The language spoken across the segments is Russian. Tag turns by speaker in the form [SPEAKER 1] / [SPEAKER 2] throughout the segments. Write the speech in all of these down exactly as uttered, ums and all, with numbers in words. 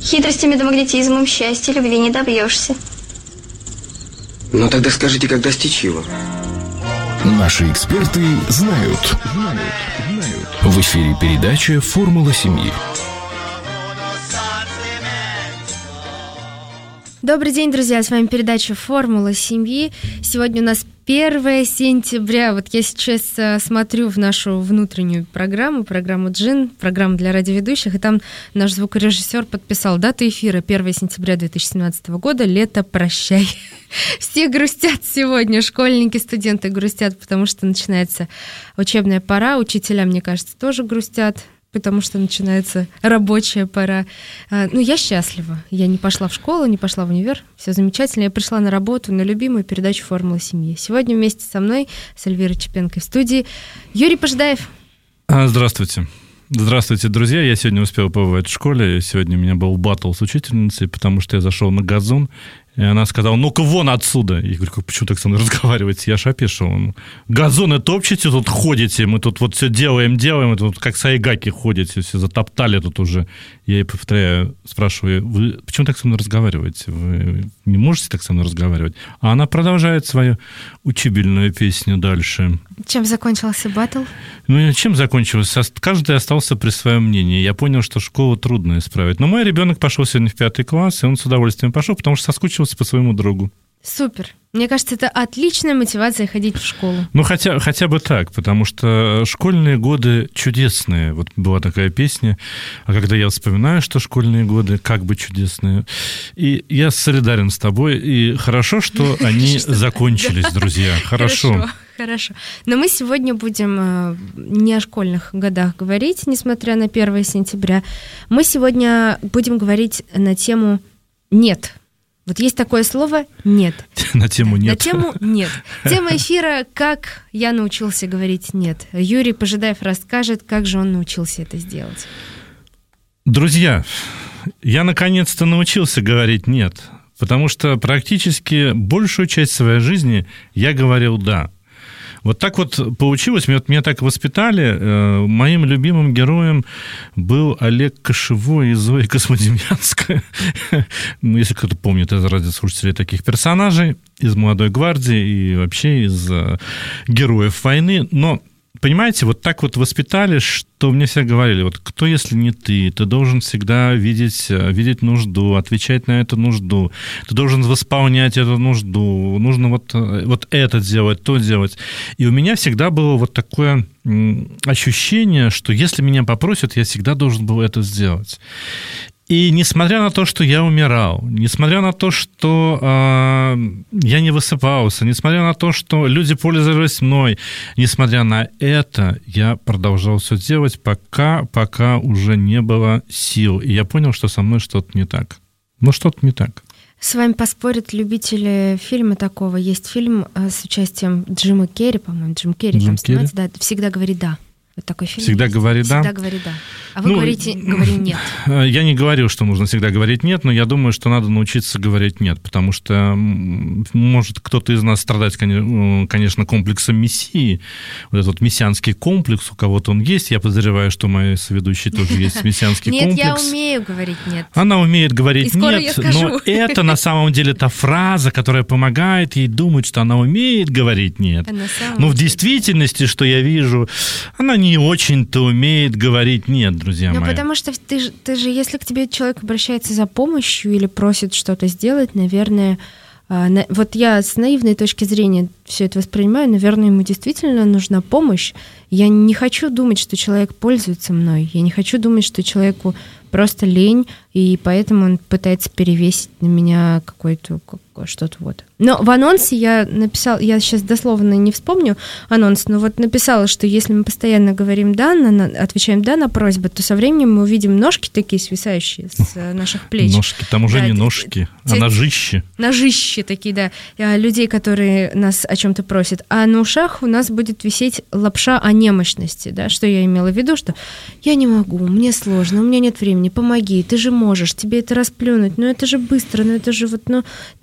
[SPEAKER 1] Хитростями да магнетизмом счастья, любви не добьешься.
[SPEAKER 2] Ну тогда скажите, как достичь его?
[SPEAKER 3] Наши эксперты знают. Знают. Знают. В эфире передача «Формула семьи».
[SPEAKER 4] Добрый день, друзья, с вами передача «Формула семьи». Сегодня у нас первое сентября. Вот я сейчас смотрю в нашу внутреннюю программу, программу «Джин», программу для радиоведущих, и там наш звукорежиссер подписал дату эфира первое сентября две тысячи семнадцатого года, лето, прощай. Все грустят сегодня, школьники, студенты грустят, потому что начинается учебная пора, учителя, мне кажется, тоже грустят, потому что начинается рабочая пора. Ну, я счастлива. Я не пошла в школу, не пошла в универ. Все замечательно. Я пришла на работу, на любимую передачу «Формула семьи». Сегодня вместе со мной, с Эльвирой Чепенко в студии, Юрий Пожидаев.
[SPEAKER 5] Здравствуйте. Здравствуйте, друзья. Я сегодня успел побывать в школе. Сегодня у меня был баттл с учительницей, потому что я зашел на газон, и она сказала: ну-ка вон отсюда. Я говорю: почему так со мной разговариваете? Я ж опешил. Газоны топчете, тут ходите, мы тут вот все делаем, делаем, и тут как сайгаки ходите, все затоптали тут уже. Я ей повторяю, спрашиваю: вы почему так со мной разговариваете? Вы не можете так со мной разговаривать? А она продолжает свою учебельную песню дальше.
[SPEAKER 4] Чем закончился баттл?
[SPEAKER 5] Ну, чем закончилось? Каждый остался при своем мнении. Я понял, что школу трудно исправить. Но мой ребенок пошел сегодня в пятый класс, и он с удовольствием пошел, потому что соскучился по своему другу.
[SPEAKER 4] Супер. Мне кажется, это отличная мотивация ходить в школу.
[SPEAKER 5] Ну, хотя, хотя бы так, потому что школьные годы чудесные. Вот была такая песня, а когда я вспоминаю, что школьные годы как бы чудесные, и я солидарен с тобой, и хорошо, что они закончились, друзья. Хорошо.
[SPEAKER 4] Хорошо. Но мы сегодня будем не о школьных годах говорить, несмотря на первое сентября. Мы сегодня будем говорить на тему «нет». Вот есть такое слово «нет».
[SPEAKER 5] На тему «нет».
[SPEAKER 4] На тему «нет». Тема эфира «Как я научился говорить нет». Юрий Пожидаев расскажет, как же он научился это сделать.
[SPEAKER 5] Друзья, я наконец-то научился говорить «нет», потому что практически большую часть своей жизни я говорил «да». Вот так вот получилось, меня, меня так воспитали. Моим любимым героем был Олег Кошевой и Зоя Космодемьянская. Ну, если кто-то помнит из радиослушателей таких персонажей, из «Молодой гвардии» и вообще из героев войны. Но, понимаете, вот так вот воспитали, что мне все говорили: вот кто, если не ты, ты должен всегда видеть, видеть нужду, отвечать на эту нужду, ты должен восполнять эту нужду, нужно вот, вот это делать, то делать. И у меня всегда было вот такое ощущение, что если меня попросят, я всегда должен был это сделать. И несмотря на то, что я умирал, несмотря на то, что э, я не высыпался, несмотря на то, что люди пользовались мной, несмотря на это, я продолжал все делать, пока, пока уже не было сил. И я понял, что со мной что-то не так. Ну, что-то не так.
[SPEAKER 4] С вами поспорят любители фильма такого. Есть фильм с участием Джима Керри, по-моему, Джим Керри
[SPEAKER 5] Джим
[SPEAKER 4] там
[SPEAKER 5] Керри?
[SPEAKER 4] снимается. Да, «Всегда говори да». Вот такой фильм.
[SPEAKER 5] Всегда
[SPEAKER 4] есть.
[SPEAKER 5] говори да?
[SPEAKER 4] Всегда говори да. А вы
[SPEAKER 5] ну,
[SPEAKER 4] говорите, говори нет.
[SPEAKER 5] Я не говорил, что нужно всегда говорить нет, но я думаю, что надо научиться говорить нет, потому что может кто-то из нас страдать, конечно, комплексом мессии. Вот этот вот мессианский комплекс, у кого-то он есть. Я подозреваю, что у моей соведущей тоже есть мессианский комплекс.
[SPEAKER 4] Нет, я умею говорить нет.
[SPEAKER 5] Она умеет говорить нет, но это на самом деле та фраза, которая помогает ей думать, что она умеет говорить нет. Но в действительности, что я вижу, она не очень-то умеет говорить нет, друзья
[SPEAKER 4] ну,
[SPEAKER 5] мои.
[SPEAKER 4] Ну, потому что ты же, ты же, если к тебе человек обращается за помощью или просит что-то сделать, наверное, э, на, вот я с наивной точки зрения все это воспринимаю, наверное, ему действительно нужна помощь. Я не хочу думать, что человек пользуется мной. Я не хочу думать, что человеку просто лень, и поэтому он пытается перевесить на меня какое-то что-то вот. Но в анонсе я написала, я сейчас дословно не вспомню анонс, но вот написала, что если мы постоянно говорим «да», на, отвечаем «да» на просьбы, то со временем мы увидим ножки такие свисающие с наших плеч.
[SPEAKER 5] Ножки, там уже да, не ножки, те, а ножищи.
[SPEAKER 4] Ножищи такие, да, людей, которые нас о чем-то просят. А на ушах у нас будет висеть лапша о немощности, да, что я имела в виду, что я не могу, мне сложно, у меня нет времени, помоги, ты же можешь, тебе это расплюнуть, ну это же быстро, ну это же вот, ну ты же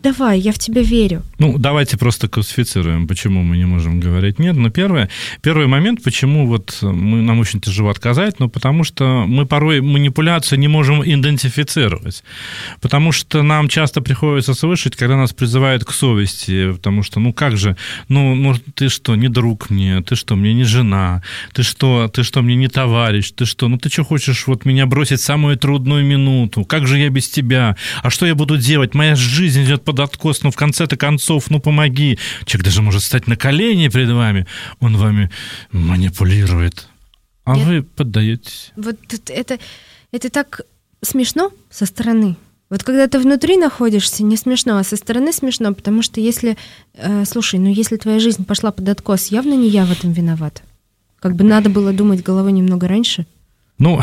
[SPEAKER 4] давай, я в тебя верю.
[SPEAKER 5] Ну, давайте просто классифицируем, почему мы не можем говорить нет. Но первое, первый момент, почему вот мы, нам очень тяжело отказать, ну, потому что мы порой манипуляцию не можем идентифицировать. Потому что нам часто приходится слышать, когда нас призывают к совести, потому что, ну, как же, ну, ну ты что, не друг мне, ты что, мне не жена, ты что, ты что, мне не товарищ, ты что, ну, ты что хочешь вот меня бросить в самую трудную минуту, как же я без тебя, а что я буду делать, моя жизнь идет под откос, ну, в конце-то концов, ну, помоги. Человек даже может стать на колени перед вами, он вами манипулирует, а Нет. вы поддаетесь.
[SPEAKER 4] Вот это, это так смешно со стороны. Вот когда ты внутри находишься, не смешно, а со стороны смешно, потому что если, э, слушай, ну если твоя жизнь пошла под откос, явно не я в этом виноват. Как бы надо было думать головой немного раньше.
[SPEAKER 5] Ну,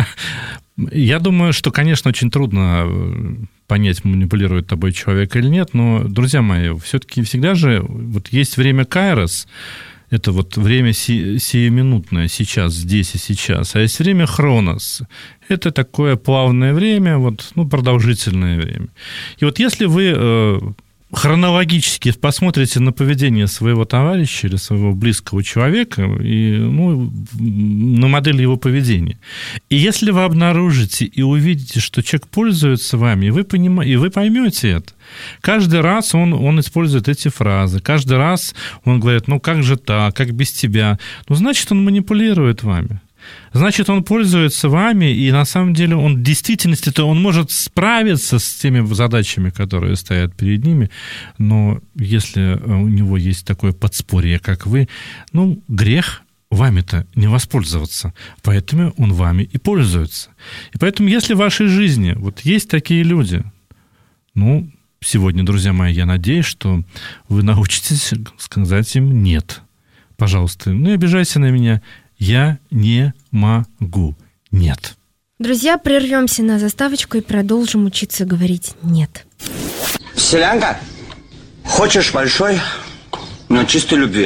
[SPEAKER 5] я думаю, что, конечно, очень трудно понять, манипулирует тобой человек или нет, но, друзья мои, все-таки всегда же вот есть время кайрос, это вот время си- сиюминутное, сейчас, здесь и сейчас, а есть время хронос, это такое плавное время, вот, ну, продолжительное время. И вот если вы э, хронологически посмотрите на поведение своего товарища или своего близкого человека и, ну, на модель его поведения. И если вы обнаружите и увидите, что человек пользуется вами, и вы, поним... и вы поймете это, каждый раз он, он использует эти фразы, каждый раз он говорит, ну как же так, как без тебя, ну значит он манипулирует вами. Значит, он пользуется вами, и на самом деле он в действительности-то он может справиться с теми задачами, которые стоят перед ними, но если у него есть такое подспорье, как вы, ну, грех вами-то не воспользоваться, поэтому он вами и пользуется. И поэтому, если в вашей жизни вот есть такие люди, ну, сегодня, друзья мои, я надеюсь, что вы научитесь сказать им «нет». Пожалуйста, не обижайся на меня, я не могу. Нет.
[SPEAKER 4] Друзья, прервемся на заставочку и продолжим учиться говорить «нет».
[SPEAKER 6] Селянка, хочешь большой, но чистой любви?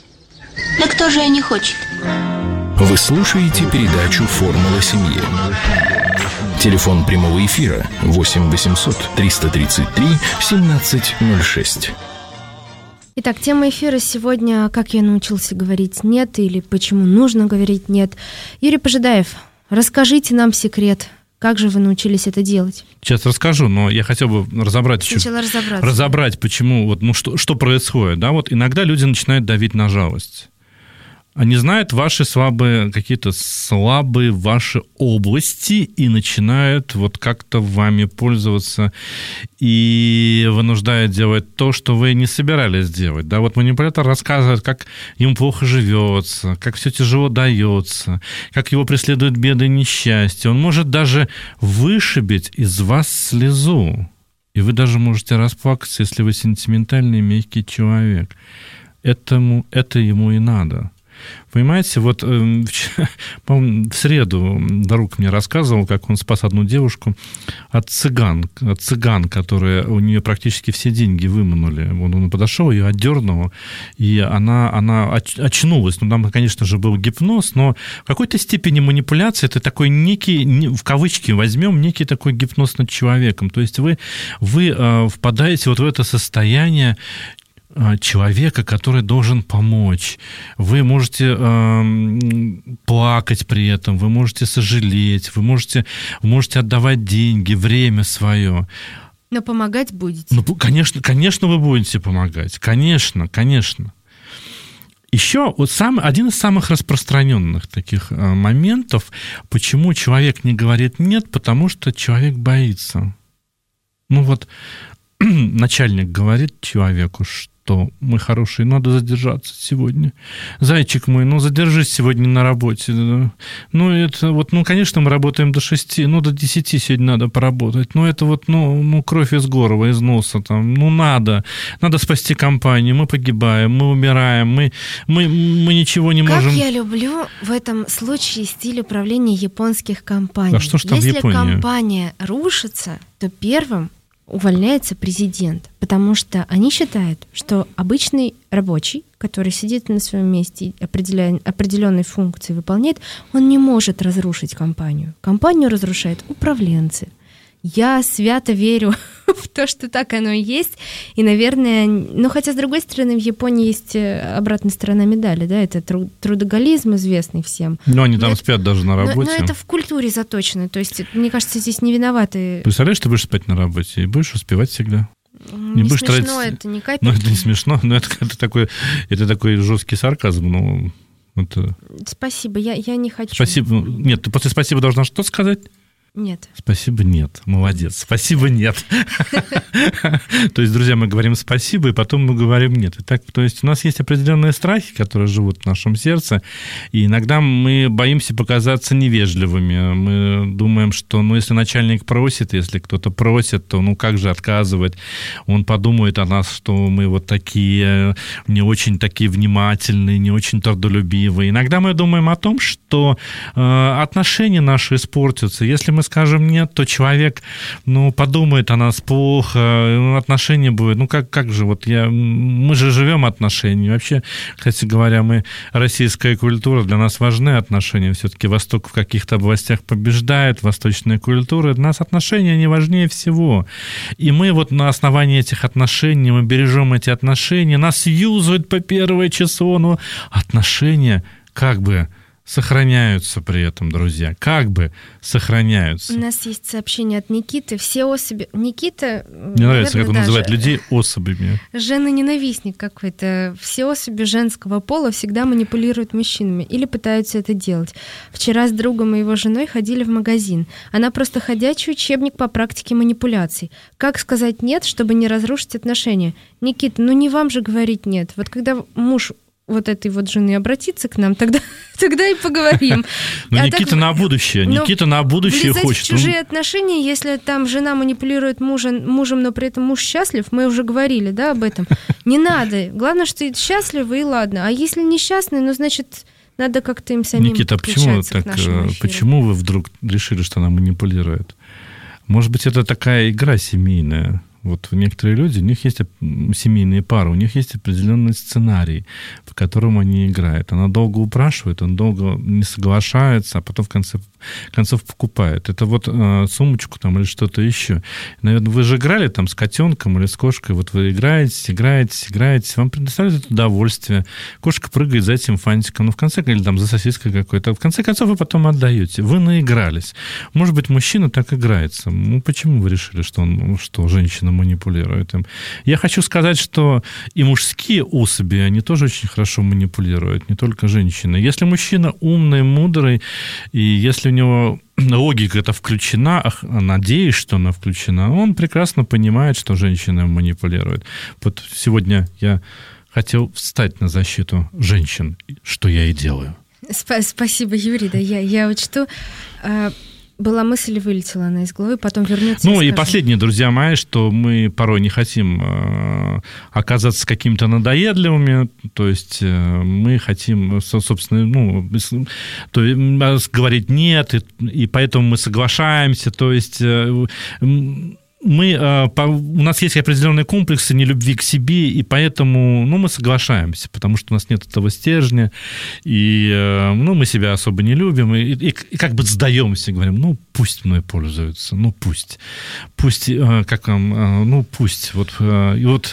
[SPEAKER 1] Да кто же и не хочет?
[SPEAKER 3] Вы слушаете передачу «Формула семьи». Телефон прямого эфира восемь восемьсот триста тридцать три семнадцать ноль шесть.
[SPEAKER 4] Итак, тема эфира сегодня «Как я научился говорить «нет» или почему нужно говорить «нет». Юрий Пожидаев, расскажите нам секрет. Как же вы научились это делать?
[SPEAKER 5] Сейчас расскажу, но я хотел бы разобрать,
[SPEAKER 4] Сначала разобраться.
[SPEAKER 5] разобрать, почему, вот, ну, что, что происходит. Да? Вот иногда люди начинают давить на жалость. Они знают ваши слабые, какие-то слабые ваши области и начинают вот как-то вами пользоваться и вынуждают делать то, что вы не собирались делать. Да, вот манипулятор рассказывает, как ему плохо живется, как все тяжело дается, как его преследуют беды и несчастья. Он может даже вышибить из вас слезу. И вы даже можете расплакаться, если вы сентиментальный, мягкий человек. Этому, это ему и надо. Понимаете, вот э, в среду друг мне рассказывал, как он спас одну девушку от цыган, от цыган, которые у нее практически все деньги выманули. Он, он подошел, ее отдернул, и она, она очнулась. Ну, там, конечно же, был гипноз, но в какой-то степени манипуляция – это такой некий, в кавычки возьмем, некий такой гипноз над человеком. То есть вы, вы э, впадаете вот в это состояние человека, который должен помочь. Вы можете э, плакать при этом, вы можете сожалеть, вы можете, вы можете отдавать деньги, время свое.
[SPEAKER 4] Но помогать будете?
[SPEAKER 5] Ну, конечно, конечно, вы будете помогать. Конечно, конечно. Еще вот сам, один из самых распространенных таких э, моментов, почему человек не говорит «нет», потому что человек боится. Ну вот начальник говорит человеку, что что мой хороший, надо задержаться сегодня. Зайчик мой, ну задержись сегодня на работе. Ну это вот, ну конечно, мы работаем до шести, ну до десяти сегодня надо поработать. Ну это вот, ну, ну кровь из горла, из носа там. Ну надо, надо спасти компанию. Мы погибаем, мы умираем, мы, мы, мы ничего не можем.
[SPEAKER 4] Как я люблю в этом случае стиль управления японских компаний.
[SPEAKER 5] А что ж там
[SPEAKER 4] Если
[SPEAKER 5] Япония?
[SPEAKER 4] Компания рушится, то первым увольняется президент, потому что они считают, что обычный рабочий, который сидит на своем месте и определенные функции выполняет, он не может разрушить компанию. Компанию разрушают управленцы. Я свято верю в то, что так оно и есть. И, наверное, ну, хотя, с другой стороны, в Японии есть обратная сторона медали, да, это труд- трудоголизм известный всем.
[SPEAKER 5] Ну, они там
[SPEAKER 4] но
[SPEAKER 5] спят даже на работе.
[SPEAKER 4] Но, но это в культуре заточено, то есть, мне кажется, здесь не виноваты.
[SPEAKER 5] Представляешь, ты будешь спать на работе и будешь успевать всегда.
[SPEAKER 4] Не, не смешно тратить... это, ни капельки.
[SPEAKER 5] Ну, это не смешно, но это, это, такой, это такой жесткий сарказм, но... Это...
[SPEAKER 4] Спасибо, я, я не хочу.
[SPEAKER 5] Спасибо. Нет, ты после спасибо должна что сказать?
[SPEAKER 4] Нет.
[SPEAKER 5] Спасибо, нет. Молодец. Спасибо, нет. То есть, друзья, мы говорим спасибо, и потом мы говорим нет. Итак, то есть у нас есть определенные страхи, которые живут в нашем сердце, и иногда мы боимся показаться невежливыми. Мы думаем, что, ну, если начальник просит, если кто-то просит, то, ну, как же отказывать? Он подумает о нас, что мы вот такие, не очень такие внимательные, не очень трудолюбивые. Иногда мы думаем о том, что э, отношения наши испортятся. Если мы скажем нет, то человек, ну, подумает о нас плохо, отношения будет, ну, как, как же, вот я, мы же живем отношениями. Вообще, кстати говоря, мы, российская культура, для нас важны отношения, все-таки Восток в каких-то областях побеждает, восточная культура, для нас отношения не важнее всего. И мы вот на основании этих отношений, мы бережем эти отношения, нас юзают по первое число, но отношения как бы сохраняются при этом, друзья. Как бы сохраняются.
[SPEAKER 4] У нас есть сообщение от Никиты. Все особи... Никита...
[SPEAKER 5] Мне нравится, как он называет людей особями.
[SPEAKER 4] Жена-ненавистник какой-то. Все особи женского пола всегда манипулируют мужчинами или пытаются это делать. Вчера с другом и его женой ходили в магазин. Она просто ходячий учебник по практике манипуляций. Как сказать «нет», чтобы не разрушить отношения? Никита, ну не вам же говорить «нет». Вот когда муж вот этой вот жены обратиться к нам, тогда, тогда и поговорим.
[SPEAKER 5] Но
[SPEAKER 4] а
[SPEAKER 5] Никита
[SPEAKER 4] так,
[SPEAKER 5] на будущее, Никита на будущее хочет.
[SPEAKER 4] В чужие отношения, если там жена манипулирует мужем, мужем, но при этом муж счастлив, мы уже говорили, да, об этом. Не надо. Главное, что ты счастливы, и ладно. А если несчастный, ну, значит, надо как-то им самим
[SPEAKER 5] Никита, а почему, так, почему вы вдруг решили, что она манипулирует? Может быть, это такая игра семейная? Вот некоторые люди, у них есть семейные пары, у них есть определенный сценарий, в котором они играют. Она долго упрашивает, он долго не соглашается, а потом в конце концов покупает. Это вот э, сумочку там или что-то еще. Наверное, вы же играли там с котенком или с кошкой, вот вы играете, играете, играете, вам предоставляют удовольствие. Кошка прыгает за этим фантиком, ну, в конце, или там за сосиской какой-то. В конце концов, вы потом отдаете. Вы наигрались. Может быть, мужчина так играется. Ну, почему вы решили, что, он, что женщина манипулирует им? Я хочу сказать, что и мужские особи, они тоже очень хорошо манипулируют, не только женщины. Если мужчина умный, мудрый, и если у него логика эта включена, надеюсь, что она включена, он прекрасно понимает, что женщина манипулирует. Вот сегодня я хотел встать на защиту женщин, что я и делаю.
[SPEAKER 4] Спасибо, Юрий, да, я, я учту. Была мысль, вылетела она из головы, потом вернется.
[SPEAKER 5] Ну
[SPEAKER 4] и
[SPEAKER 5] и последнее, друзья мои, что мы порой не хотим э, оказаться какими-то надоедливыми, то есть э, мы хотим, собственно, ну, то, э, говорить нет, и, и поэтому мы соглашаемся, то есть... Э, мы, у нас есть определенные комплексы нелюбви к себе, и поэтому, ну, мы соглашаемся, потому что у нас нет этого стержня, и, ну, мы себя особо не любим, и, и, и как бы сдаемся, говорим, ну, пусть мной пользуются, ну, пусть, пусть, как вам, ну, пусть, вот, и вот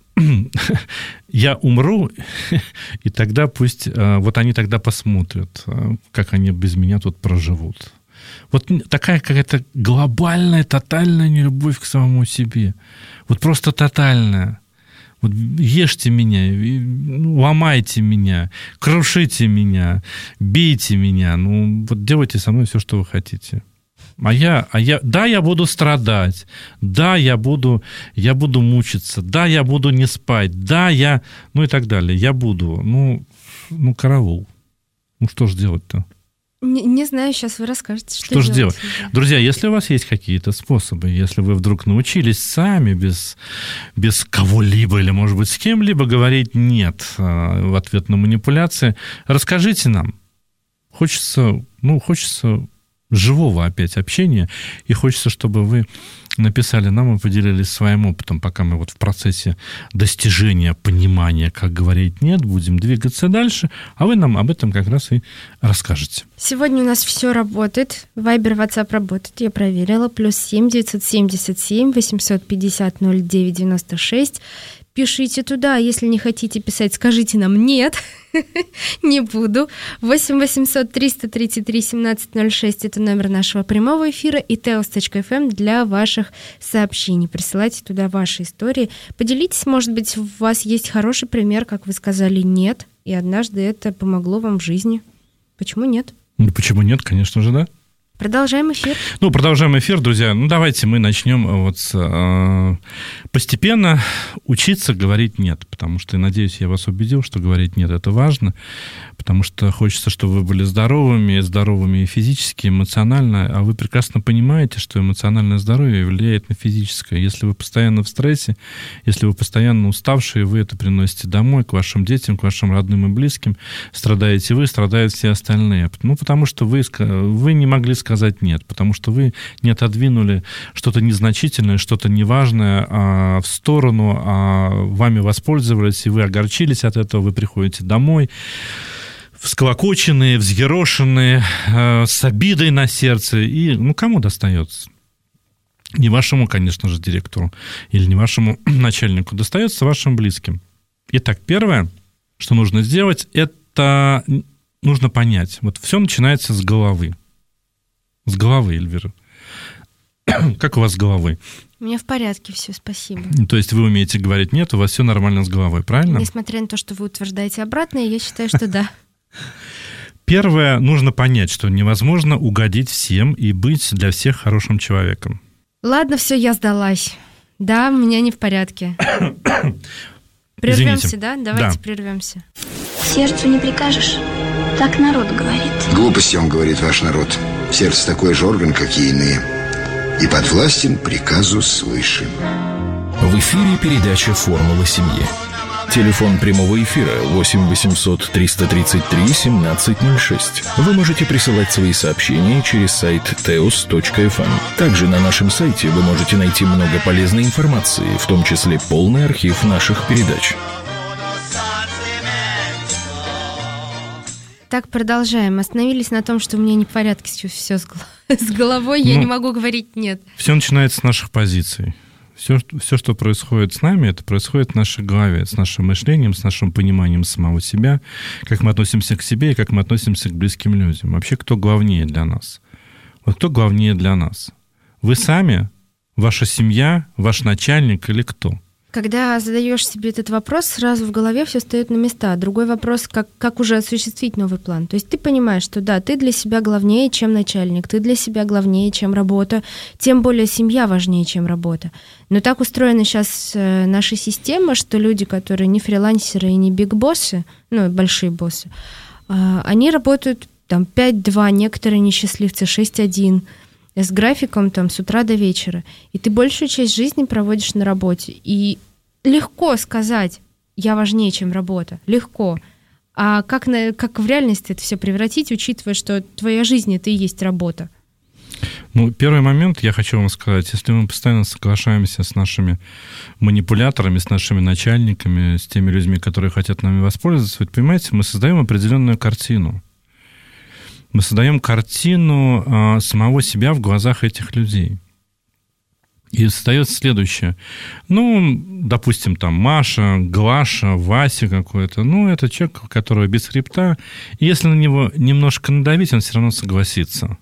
[SPEAKER 5] я умру, и тогда пусть, вот они тогда посмотрят, как они без меня тут проживут. Вот такая какая-то глобальная, тотальная нелюбовь к самому себе. Вот просто тотальная. Вот ешьте меня, ломайте меня, крушите меня, бейте меня. Ну, вот делайте со мной все, что вы хотите. А я, а я, да, я буду страдать, да, я буду, я буду мучиться, да, я буду не спать, да, я, ну и так далее. Я буду, ну, ну караул. Ну, что же делать-то?
[SPEAKER 4] Не, не знаю, сейчас вы расскажете, что,
[SPEAKER 5] что же делать.
[SPEAKER 4] делать.
[SPEAKER 5] Друзья, если у вас есть какие-то способы, если вы вдруг научились сами, без, без кого-либо или, может быть, с кем-либо говорить «нет» в ответ на манипуляции, расскажите нам. Хочется, ну, хочется живого опять общения. И хочется, чтобы вы написали нам и поделились своим опытом, пока мы вот в процессе достижения понимания, как говорить «нет», будем двигаться дальше, а вы нам об этом как раз и расскажете.
[SPEAKER 4] Сегодня у нас все работает. Вайбер, WhatsApp работает, я проверила. Плюс семь девятьсот семьдесят семь восемьсот пятьдесят ноль девять девяносто шесть. Пишите туда, если не хотите писать, скажите нам «нет», не буду. восемь восемьсот триста тридцать три семнадцать ноль шесть – это номер нашего прямого эфира, и теос точка эф эм для ваших сообщений. Присылайте туда ваши истории. Поделитесь, может быть, у вас есть хороший пример, как вы сказали «нет», и однажды это помогло вам в жизни. Почему нет?
[SPEAKER 5] Ну, почему нет, конечно же, да.
[SPEAKER 4] Продолжаем эфир.
[SPEAKER 5] Ну, продолжаем эфир, друзья. Ну, давайте мы начнем вот с, э, постепенно учиться говорить «нет», потому что, надеюсь, я вас убедил, что говорить «нет» — это важно, потому что хочется, чтобы вы были здоровыми, здоровыми и физически, и эмоционально, а вы прекрасно понимаете, что эмоциональное здоровье влияет на физическое. Если вы постоянно в стрессе, если вы постоянно уставшие, вы это приносите домой, к вашим детям, к вашим родным и близким, страдаете вы, страдают все остальные. Ну, потому что вы, вы не могли сказать сказать «нет», потому что вы не отодвинули что-то незначительное, что-то неважное а, в сторону, а вами воспользовались, и вы огорчились от этого, вы приходите домой всклокоченные, взъерошенные, а, с обидой на сердце, и ну кому достается? Не вашему, конечно же, директору или не вашему начальнику, достается вашим близким. Итак, первое, что нужно сделать, это нужно понять. Вот все начинается с головы. С головы, Эльвира. Как у вас с головой?
[SPEAKER 4] У меня в порядке все, спасибо.
[SPEAKER 5] То есть вы умеете говорить «нет», у вас все нормально с головой, правильно?
[SPEAKER 4] Несмотря на то, что вы утверждаете обратное, я считаю, что да.
[SPEAKER 5] Первое, нужно понять, что невозможно угодить всем и быть для всех хорошим человеком.
[SPEAKER 4] Ладно, все, я сдалась. Да, у меня не в порядке. Прервемся, да? Давайте
[SPEAKER 5] да.
[SPEAKER 4] прервемся.
[SPEAKER 1] Сердцу не прикажешь. Так народ говорит.
[SPEAKER 7] Глупости, он говорит, ваш народ. Сердце такой же орган, как и иные. И подвластен приказу свыше.
[SPEAKER 3] В эфире передача «Формула семьи». Телефон прямого эфира восемь восемьсот триста тридцать три семнадцать ноль шесть. Вы можете присылать свои сообщения через сайт теос точка эф эм. Также на нашем сайте вы можете найти много полезной информации, в том числе полный архив наших передач.
[SPEAKER 4] Так, продолжаем. Остановились на том, что у меня не в порядке все с, с головой, я ну, не могу говорить «нет».
[SPEAKER 5] Все начинается с наших позиций. Все, все, что происходит с нами, это происходит в нашей голове, с нашим мышлением, с нашим пониманием самого себя, как мы относимся к себе и как мы относимся к близким людям. Вообще, кто главнее для нас? Вот кто главнее для нас? Вы сами, ваша семья, ваш начальник или кто?
[SPEAKER 4] Когда задаешь себе этот вопрос, сразу в голове все встает на места. Другой вопрос, как, как уже осуществить новый план. То есть ты понимаешь, что да, ты для себя главнее, чем начальник, ты для себя главнее, чем работа, тем более семья важнее, чем работа. Но так устроена сейчас наша система, что люди, которые не фрилансеры и не биг-боссы, ну, большие боссы, они работают там пять-два, некоторые несчастливцы шесть-один, с графиком там с утра до вечера, и ты большую часть жизни проводишь на работе. И легко сказать «я важнее, чем работа». Легко. А как, на, как в реальности это все превратить, учитывая, что твоя жизнь — это и есть работа?
[SPEAKER 5] Ну, первый момент я хочу вам сказать. Если мы постоянно соглашаемся с нашими манипуляторами, с нашими начальниками, с теми людьми, которые хотят нами воспользоваться, вы понимаете, мы создаем определенную картину. Мы создаем картину а, самого себя в глазах этих людей. И остается следующее. Ну, допустим, там Маша, Глаша, Вася какой-то. Ну, это человек, у которого без хребта. И если на него немножко надавить, он все равно согласится.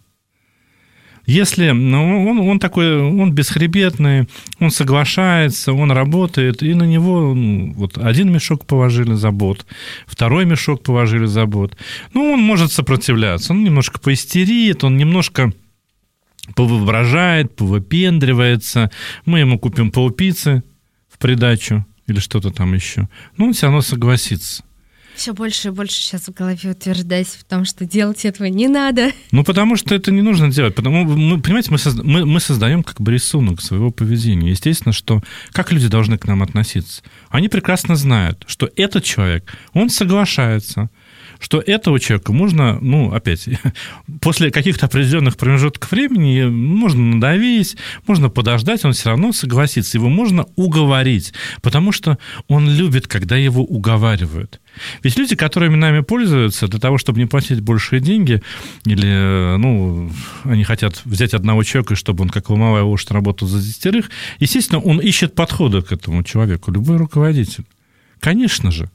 [SPEAKER 5] Если ну, он, он такой, он бесхребетный, он соглашается, он работает, и на него ну, вот один мешок положили за бот, второй мешок положили за бот. Ну, он может сопротивляться, он немножко поистерит, он немножко повоображает, повыпендривается. Мы ему купим полпиццы в придачу или что-то там еще. Но он все равно согласится.
[SPEAKER 4] Все больше и больше сейчас в голове утверждать в том, что делать этого не надо.
[SPEAKER 5] Ну, потому что это не нужно делать. Потому, мы, понимаете, мы, созда, мы, мы создаем как бы рисунок своего поведения. Естественно, что как люди должны к нам относиться? Они прекрасно знают, что этот человек, он соглашается, что этого человека можно, ну, опять, после каких-то определенных промежутков времени можно надавить, можно подождать, он все равно согласится. Его можно уговорить, потому что он любит, когда его уговаривают. Ведь люди, которыми нами пользуются для того, чтобы не платить большие деньги, или, ну, они хотят взять одного человека, чтобы он, как ломовая лошадь, работал за десятерых, естественно, он ищет подходы к этому человеку, любой руководитель. Конечно же.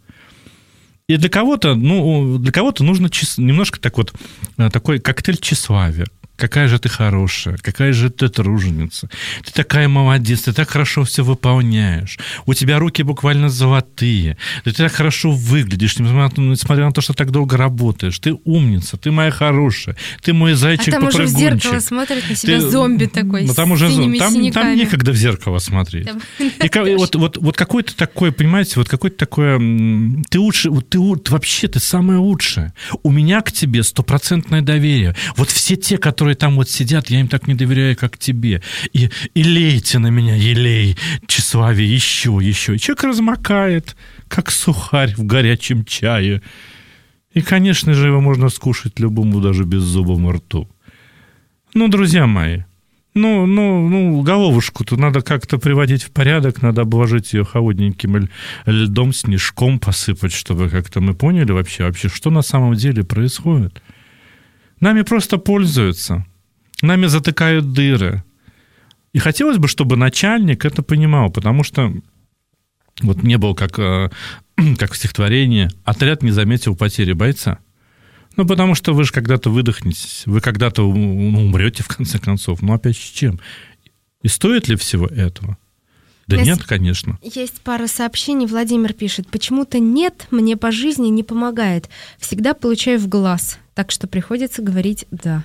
[SPEAKER 5] И для кого-то, ну, для кого-то нужно чис... немножко так вот, такой коктейль тщеславия. Какая же ты хорошая, какая же ты труженица. Ты такая молодец, ты так хорошо все выполняешь. У тебя руки буквально золотые. Ты так хорошо выглядишь, несмотря на то, что так долго работаешь. Ты умница, ты моя хорошая, ты мой зайчик-попрыгунчик.
[SPEAKER 4] А там уже в зеркало смотрит на себя ты... зомби такой, ну,
[SPEAKER 5] там
[SPEAKER 4] с
[SPEAKER 5] уже...
[SPEAKER 4] синими
[SPEAKER 5] там,
[SPEAKER 4] синяками.
[SPEAKER 5] Там некогда в зеркало смотреть. Там... И вот, вот, вот какой-то такой, понимаете, вот какой-то такое... Ты лучше, вот ты, ты вообще, ты самая лучшая. У меня к тебе стопроцентное доверие. Вот все те, которые там вот сидят, я им так не доверяю, как тебе. И, и лейте на меня, елей, тщеславие, еще, еще. И человек размокает, как сухарь в горячем чае. И, конечно же, его можно скушать любому, даже беззубому рту. Ну, друзья мои, ну, ну, ну, головушку-то надо как-то приводить в порядок, надо обложить ее холодненьким льдом, снежком посыпать, чтобы как-то мы поняли вообще, вообще, что на самом деле происходит. Нами просто пользуются. Нами затыкают дыры. И хотелось бы, чтобы начальник это понимал, потому что вот не было, как, как в стихотворении, отряд не заметил потери бойца. Ну, потому что вы же когда-то выдохнетесь, вы когда-то ну, умрете, в конце концов. Ну, опять с чем? И стоит ли всего этого? Да есть, нет, конечно.
[SPEAKER 4] Есть пара сообщений. Владимир пишет: почему-то нет, мне по жизни не помогает. Всегда получаю в глаз, так что приходится говорить «да».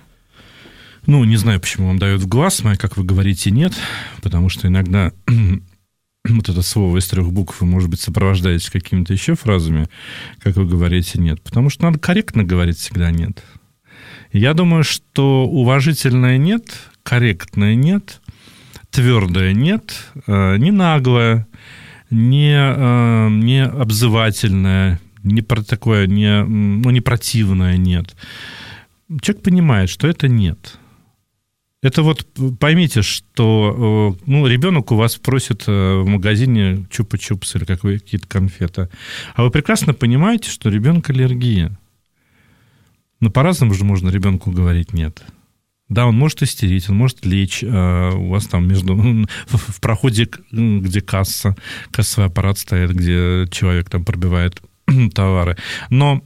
[SPEAKER 5] Ну, не знаю, почему вам дают в глаз, как вы говорите «нет», потому что иногда вот это слово из трех букв вы, может быть, сопровождаете какими-то еще фразами, как вы говорите «нет», потому что надо корректно говорить всегда «нет». Я думаю, что уважительное «нет», корректное «нет», твердое «нет», не наглое, не, не обзывательное, не про такое, не, ну, не противное «нет». Человек понимает, что это «нет». Это вот поймите, что ну, ребенок у вас просит в магазине чупа-чупс или какие-то конфеты, а вы прекрасно понимаете, что ребенку аллергия. Но по-разному же можно ребенку говорить «нет». Да, он может истерить, он может лечь, у вас там между в проходе, где касса, кассовый аппарат стоит, где человек там пробивает товары. Но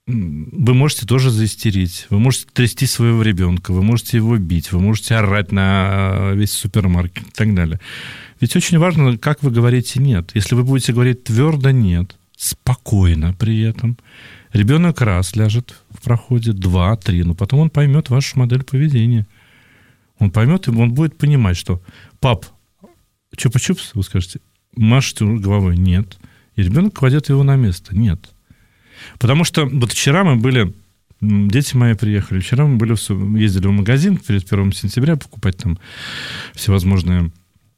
[SPEAKER 5] вы можете тоже заистерить, вы можете трясти своего ребенка, вы можете его бить, вы можете орать на весь супермаркет и так далее. Ведь очень важно, как вы говорите «нет». Если вы будете говорить твердо «нет», спокойно при этом, ребенок раз ляжет в проходе, два, три, но потом он поймет вашу модель поведения. Он поймет, и он будет понимать, что «пап, чупа-чупс», вы скажете, машете головой «нет», и ребенок кладет его на место «нет». Потому что вот вчера мы были, дети мои приехали, вчера мы были, ездили в магазин перед первого сентября покупать там всевозможные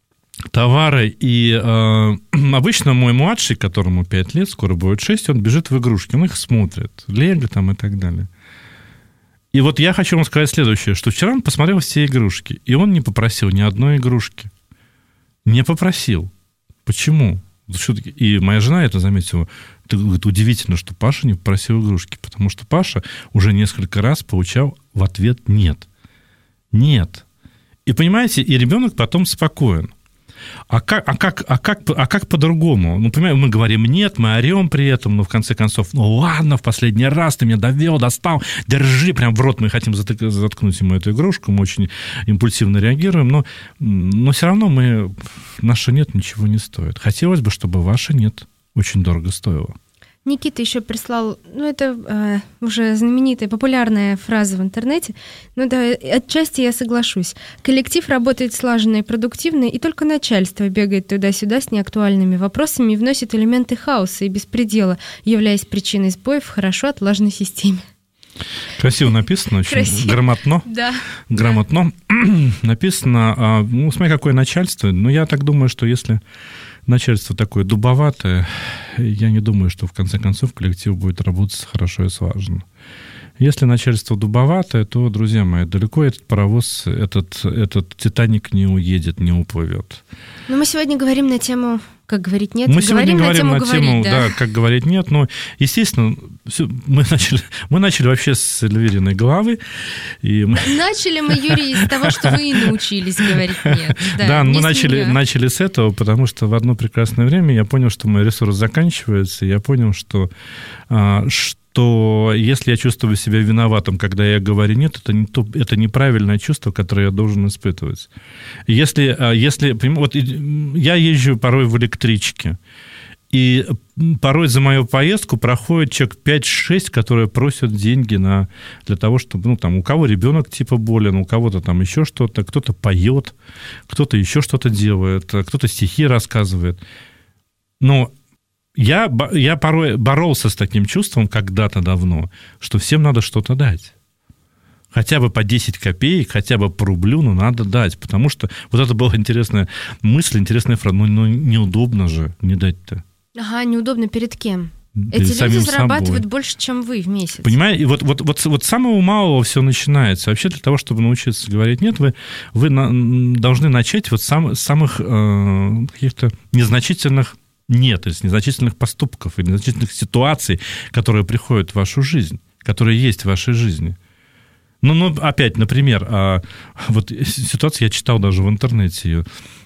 [SPEAKER 5] товары, и э, обычно мой младший, которому пять лет, скоро будет шесть, он бежит в игрушки, он их смотрит, лего там и так далее. И вот я хочу вам сказать следующее, что вчера он посмотрел все игрушки, и он не попросил ни одной игрушки. Не попросил. Почему? И моя жена это заметила. Это, говорит, удивительно, что Паша не попросил игрушки, потому что Паша уже несколько раз получал в ответ «нет». Нет. И понимаете, и ребенок потом спокоен. А как, а как, а как, а как по-другому? Ну, понимаете, мы говорим «нет», мы орем при этом, но в конце концов, ну ладно, в последний раз ты меня довел, достал, держи, прям в рот мы хотим заткнуть ему эту игрушку, мы очень импульсивно реагируем, но, но все равно мы, наше «нет» ничего не стоит. Хотелось бы, чтобы ваше «нет» очень дорого стоило.
[SPEAKER 4] Никита еще прислал, ну, это э, уже знаменитая, популярная фраза в интернете, ну да, отчасти я соглашусь. Коллектив работает слаженно и продуктивно, и только начальство бегает туда-сюда с неактуальными вопросами и вносит элементы хаоса и беспредела, являясь причиной сбоев в хорошо отлаженной системе.
[SPEAKER 5] Красиво написано, очень
[SPEAKER 4] Красиво.
[SPEAKER 5] грамотно.
[SPEAKER 4] Да.
[SPEAKER 5] Грамотно. Написано, ну, смотри, какое начальство. Ну, я так думаю, что если начальство такое дубоватое, я не думаю, что в конце концов коллектив будет работать хорошо и слаженно. Если начальство дубоватое, то, друзья мои, далеко этот паровоз, этот, этот «Титаник» не уедет, не уплывет.
[SPEAKER 4] Но мы сегодня говорим на тему, как говорить нет.
[SPEAKER 5] Мы сегодня говорим на тему,
[SPEAKER 4] на тему
[SPEAKER 5] да.
[SPEAKER 4] да,
[SPEAKER 5] как говорить нет. Но, естественно, все, мы, начали, мы начали вообще с Эльвириной головы. И мы...
[SPEAKER 4] Начали мы, Юрий, с того, что вы и научились говорить нет. Да,
[SPEAKER 5] да
[SPEAKER 4] не
[SPEAKER 5] мы
[SPEAKER 4] с
[SPEAKER 5] начали,
[SPEAKER 4] меня.
[SPEAKER 5] начали с этого, потому что в одно прекрасное время я понял, что мой ресурс заканчивается. И я понял, что... что то если я чувствую себя виноватым, когда я говорю «нет», это, не то, это неправильное чувство, которое я должен испытывать. Если, если, вот я езжу порой в электричке, и порой за мою поездку проходит человек пять-шесть, которые просят деньги на, для того, чтобы, ну, там, у кого ребенок типа болен, у кого-то там еще что-то, кто-то поет, кто-то еще что-то делает, кто-то стихи рассказывает. Но Я, я порой боролся с таким чувством когда-то давно, что всем надо что-то дать. Хотя бы по десять копеек, хотя бы по рублю, но надо дать. Потому что вот это была интересная мысль, интересная фраза. Ну, ну неудобно же не дать-то.
[SPEAKER 4] Ага, неудобно перед кем?
[SPEAKER 5] Перед
[SPEAKER 4] Эти люди
[SPEAKER 5] самим
[SPEAKER 4] зарабатывают
[SPEAKER 5] собой.
[SPEAKER 4] больше, чем вы в месяц.
[SPEAKER 5] Понимаете? И вот, вот, вот, вот с самого малого все начинается. Вообще для того, чтобы научиться говорить «нет», вы, вы на, должны начать вот сам, с самых э, каких-то незначительных нет, из незначительных поступков и незначительных ситуаций, которые приходят в вашу жизнь, которые есть в вашей жизни. Ну, ну опять, например, вот ситуация, я читал даже в интернете ее,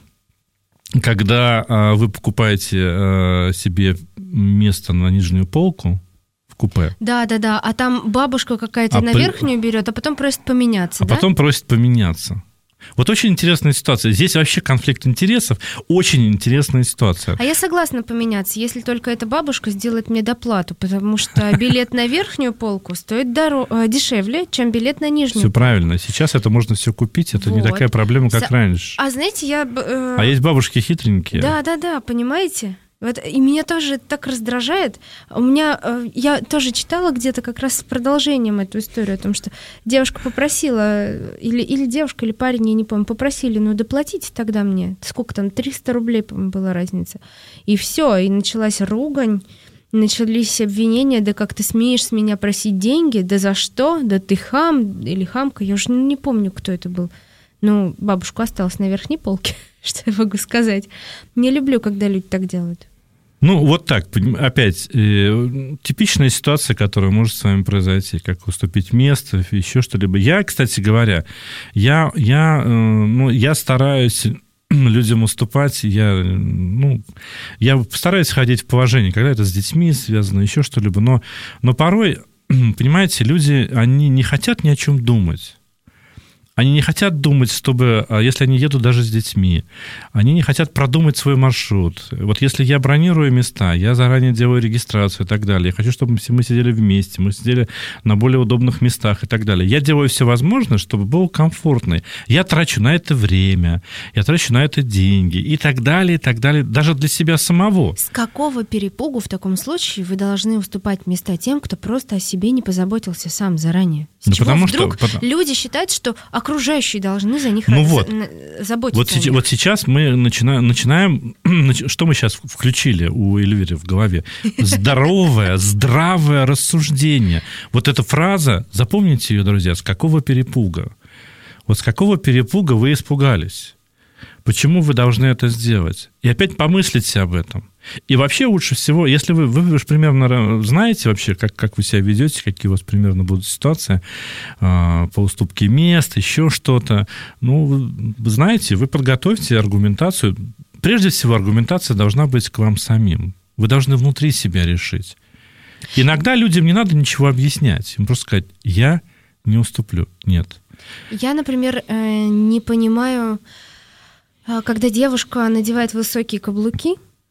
[SPEAKER 5] когда вы покупаете себе место на нижнюю полку в купе.
[SPEAKER 4] Да, да, да. А там бабушка какая-то
[SPEAKER 5] а
[SPEAKER 4] на
[SPEAKER 5] при...
[SPEAKER 4] верхнюю берет, а потом просит поменяться.
[SPEAKER 5] А
[SPEAKER 4] да?
[SPEAKER 5] потом просит поменяться. Вот очень интересная ситуация. Здесь вообще конфликт интересов. Очень интересная ситуация.
[SPEAKER 4] А я согласна поменяться, если только эта бабушка сделает мне доплату, потому что билет на верхнюю полку стоит дорог... дешевле, чем билет на нижнюю.
[SPEAKER 5] Все правильно. Сейчас это можно все купить. Это вот. Не такая проблема, как За... раньше.
[SPEAKER 4] А знаете, я... Э...
[SPEAKER 5] А есть бабушки хитренькие.
[SPEAKER 4] Да, да, да, понимаете? Вот, и меня тоже так раздражает. У меня, э, я тоже читала где-то как раз с продолжением эту историю о том, что девушка попросила, или, или девушка, или парень, я не помню, попросили, ну доплатите тогда мне. Сколько там, триста рублей, по-моему, была разница. И все, и началась ругань, начались обвинения, да как ты смеешь с меня просить деньги, да за что, да ты хам или хамка, я уже не помню, кто это был. Ну, бабушка осталась на верхней полке, что я могу сказать. Не люблю, когда люди так делают.
[SPEAKER 5] Ну, вот так, опять, э, типичная ситуация, которая может с вами произойти, как уступить место, еще что-либо. Я, кстати говоря, я, я, э, ну, я стараюсь людям уступать, я, ну, я стараюсь ходить в положение, когда это с детьми связано, еще что-либо, но, но порой, понимаете, люди, они не хотят ни о чем думать. Они не хотят думать, чтобы, если они едут даже с детьми, они не хотят продумать свой маршрут. Вот если я бронирую места, я заранее делаю регистрацию и так далее. Я хочу, чтобы мы сидели вместе, мы сидели на более удобных местах и так далее. Я делаю все возможное, чтобы было комфортно. Я трачу на это время, я трачу на это деньги и так далее, и так далее, даже для себя самого.
[SPEAKER 4] С какого перепугу в таком случае вы должны уступать места тем, кто просто о себе не позаботился сам заранее? С
[SPEAKER 5] да
[SPEAKER 4] чего
[SPEAKER 5] потому
[SPEAKER 4] вдруг
[SPEAKER 5] что, потому...
[SPEAKER 4] люди считают, что окружающие должны за них
[SPEAKER 5] ну
[SPEAKER 4] раз...
[SPEAKER 5] вот.
[SPEAKER 4] заботиться.
[SPEAKER 5] Вот, сейчас, вот сейчас мы начинаем, начинаем, что мы сейчас включили у Эльвиры в голове? Здоровое, здравое рассуждение. Вот эта фраза, запомните ее, друзья, с какого перепуга? Вот с какого перепуга вы испугались? Почему вы должны это сделать? И опять помыслите об этом. И вообще лучше всего, если вы, вы, вы же примерно знаете вообще, как, как вы себя ведете, какие у вас примерно будут ситуации э, по уступке мест, еще что-то, ну, вы знаете, вы подготовьте аргументацию. Прежде всего, аргументация должна быть к вам самим. Вы должны внутри себя решить. Иногда людям не надо ничего объяснять. Им просто сказать, я не уступлю. Нет.
[SPEAKER 4] Я, например, не понимаю, когда девушка надевает высокие каблуки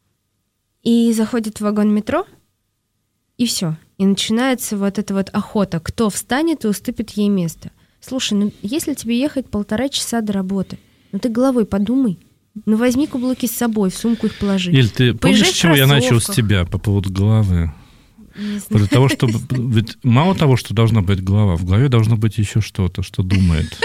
[SPEAKER 4] и заходит в вагон метро, и все. И начинается вот эта вот охота, кто встанет и уступит ей место. Слушай, ну если тебе ехать полтора часа до работы, ну ты головой подумай. Ну возьми каблуки с собой, в сумку их положи.
[SPEAKER 5] Иль, ты
[SPEAKER 4] Поезжай
[SPEAKER 5] помнишь, с чего я начал с тебя по поводу головы? Для того, чтобы... Ведь мало того, что должна быть голова, в голове должно быть еще что-то, что думает.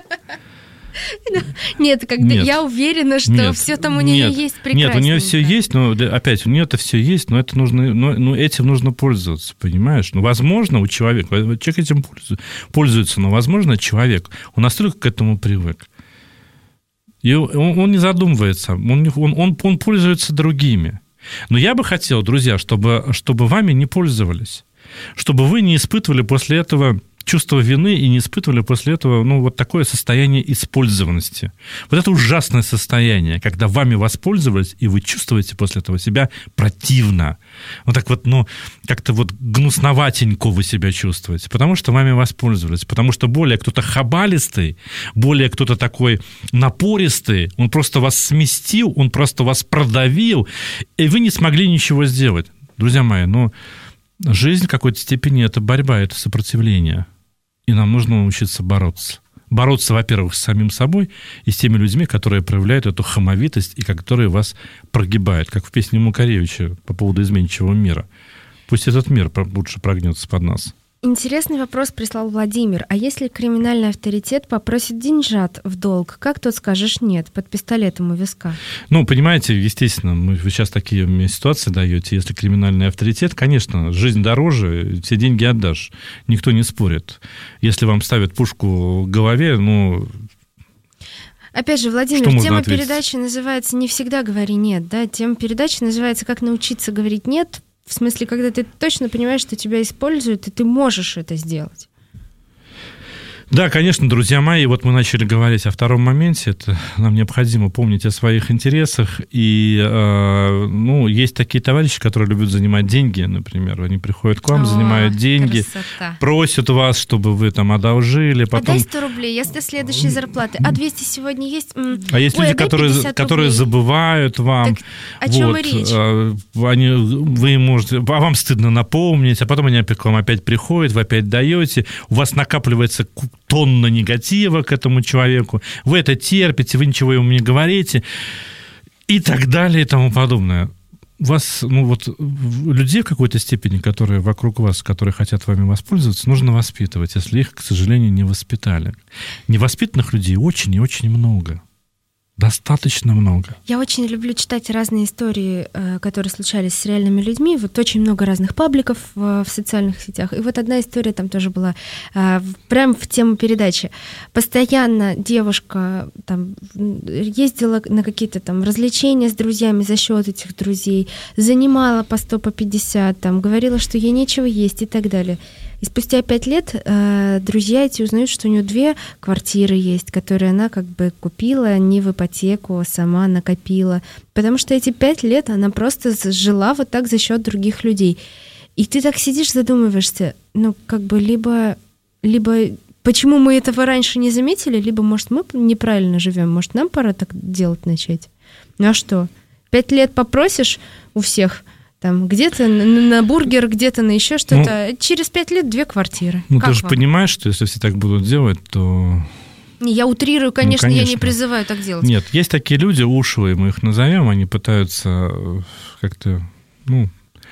[SPEAKER 4] Нет, когда нет, я уверена, что нет, все там у нее
[SPEAKER 5] нет,
[SPEAKER 4] есть прекрасно.
[SPEAKER 5] Нет, у нее все есть, но опять, у нее это все есть, но это нужно, но, но этим нужно пользоваться, понимаешь? Ну, возможно, у человека, человек этим пользуется, но, возможно, человек, он настолько к этому привык. И он, он не задумывается, он, он, он, он пользуется другими. Но я бы хотел, друзья, чтобы, чтобы вами не пользовались, чтобы вы не испытывали после этого чувство вины и не испытывали после этого, ну, вот такое состояние использованности. Вот это ужасное состояние, когда вами воспользовались, и вы чувствуете после этого себя противно. Вот так вот, ну, как-то вот гнусноватенько вы себя чувствуете, потому что вами воспользовались, потому что более кто-то хабалистый, более кто-то такой напористый, он просто вас сместил, он просто вас продавил, и вы не смогли ничего сделать. Друзья мои, ну, жизнь в какой-то степени – это борьба, это сопротивление. И нам нужно научиться бороться. Бороться, во-первых, с самим собой и с теми людьми, которые проявляют эту хамовитость и которые вас прогибают, как в песне Макаревича по поводу изменчивого мира. Пусть этот мир лучше прогнется под нас.
[SPEAKER 4] Интересный вопрос прислал Владимир. А если криминальный авторитет попросит деньжат в долг, как тут скажешь нет, под пистолетом у виска? Ну,
[SPEAKER 5] понимаете, естественно, вы сейчас такие мне ситуации даете. Если криминальный авторитет, конечно, жизнь дороже, все деньги отдашь. Никто не спорит. Если вам ставят пушку в голове, ну...
[SPEAKER 4] Опять же, Владимир, тема ответить? передачи называется «Не всегда говори нет». Да? Тема передачи называется «Как научиться говорить нет». В смысле, когда ты точно понимаешь, что тебя используют, и ты можешь это сделать.
[SPEAKER 5] Да, конечно, друзья мои, вот мы начали говорить о втором моменте, это нам необходимо помнить о своих интересах, и, э, ну, есть такие товарищи, которые любят занимать деньги, например, они приходят к вам, О, занимают деньги, красота. Просят вас, чтобы вы там одолжили, потом...
[SPEAKER 4] А дай сто рублей, я с следующей зарплаты, а двести сегодня есть?
[SPEAKER 5] А есть Ой, люди, которые, которые забывают вам, так,
[SPEAKER 4] о чем вот, и речь?
[SPEAKER 5] Они, вы можете, а вам стыдно напомнить, а потом они к вам опять приходят, вы опять даете, у вас накапливается тонна негатива к этому человеку, вы это терпите, вы ничего ему не говорите, и так далее, и тому подобное. У вас, ну вот, людей в какой-то степени, которые вокруг вас, которые хотят вами воспользоваться, нужно воспитывать, если их, к сожалению, не воспитали. Невоспитанных людей очень и очень много. Достаточно много.
[SPEAKER 4] Я очень люблю читать разные истории, которые случались с реальными людьми. Вот очень много разных пабликов в социальных сетях. И вот одна история там тоже была прям в тему передачи. Постоянно девушка там ездила на какие-то там развлечения с друзьями за счет этих друзей, занимала по сто, по пятьдесят, там, говорила, что ей нечего есть и так далее. И спустя пять лет э, друзья эти узнают, что у нее две квартиры есть, которые она как бы купила не в ипотеку, а сама накопила. Потому что эти пять лет она просто жила вот так за счет других людей. И ты так сидишь, задумываешься, ну как бы либо, либо почему мы этого раньше не заметили, либо, может, мы неправильно живем, может, нам пора так делать начать. Ну а что? Пять лет попросишь у всех... Там, где-то на бургер, где-то на еще что-то. Ну, через пять лет две квартиры.
[SPEAKER 5] Ну,
[SPEAKER 4] как
[SPEAKER 5] ты же
[SPEAKER 4] вам?
[SPEAKER 5] понимаешь, что если все так будут делать, то...
[SPEAKER 4] Я утрирую, конечно, ну, конечно, я не призываю так делать.
[SPEAKER 5] Нет, есть такие люди, ушлые, мы их назовем, они пытаются как-то, ну,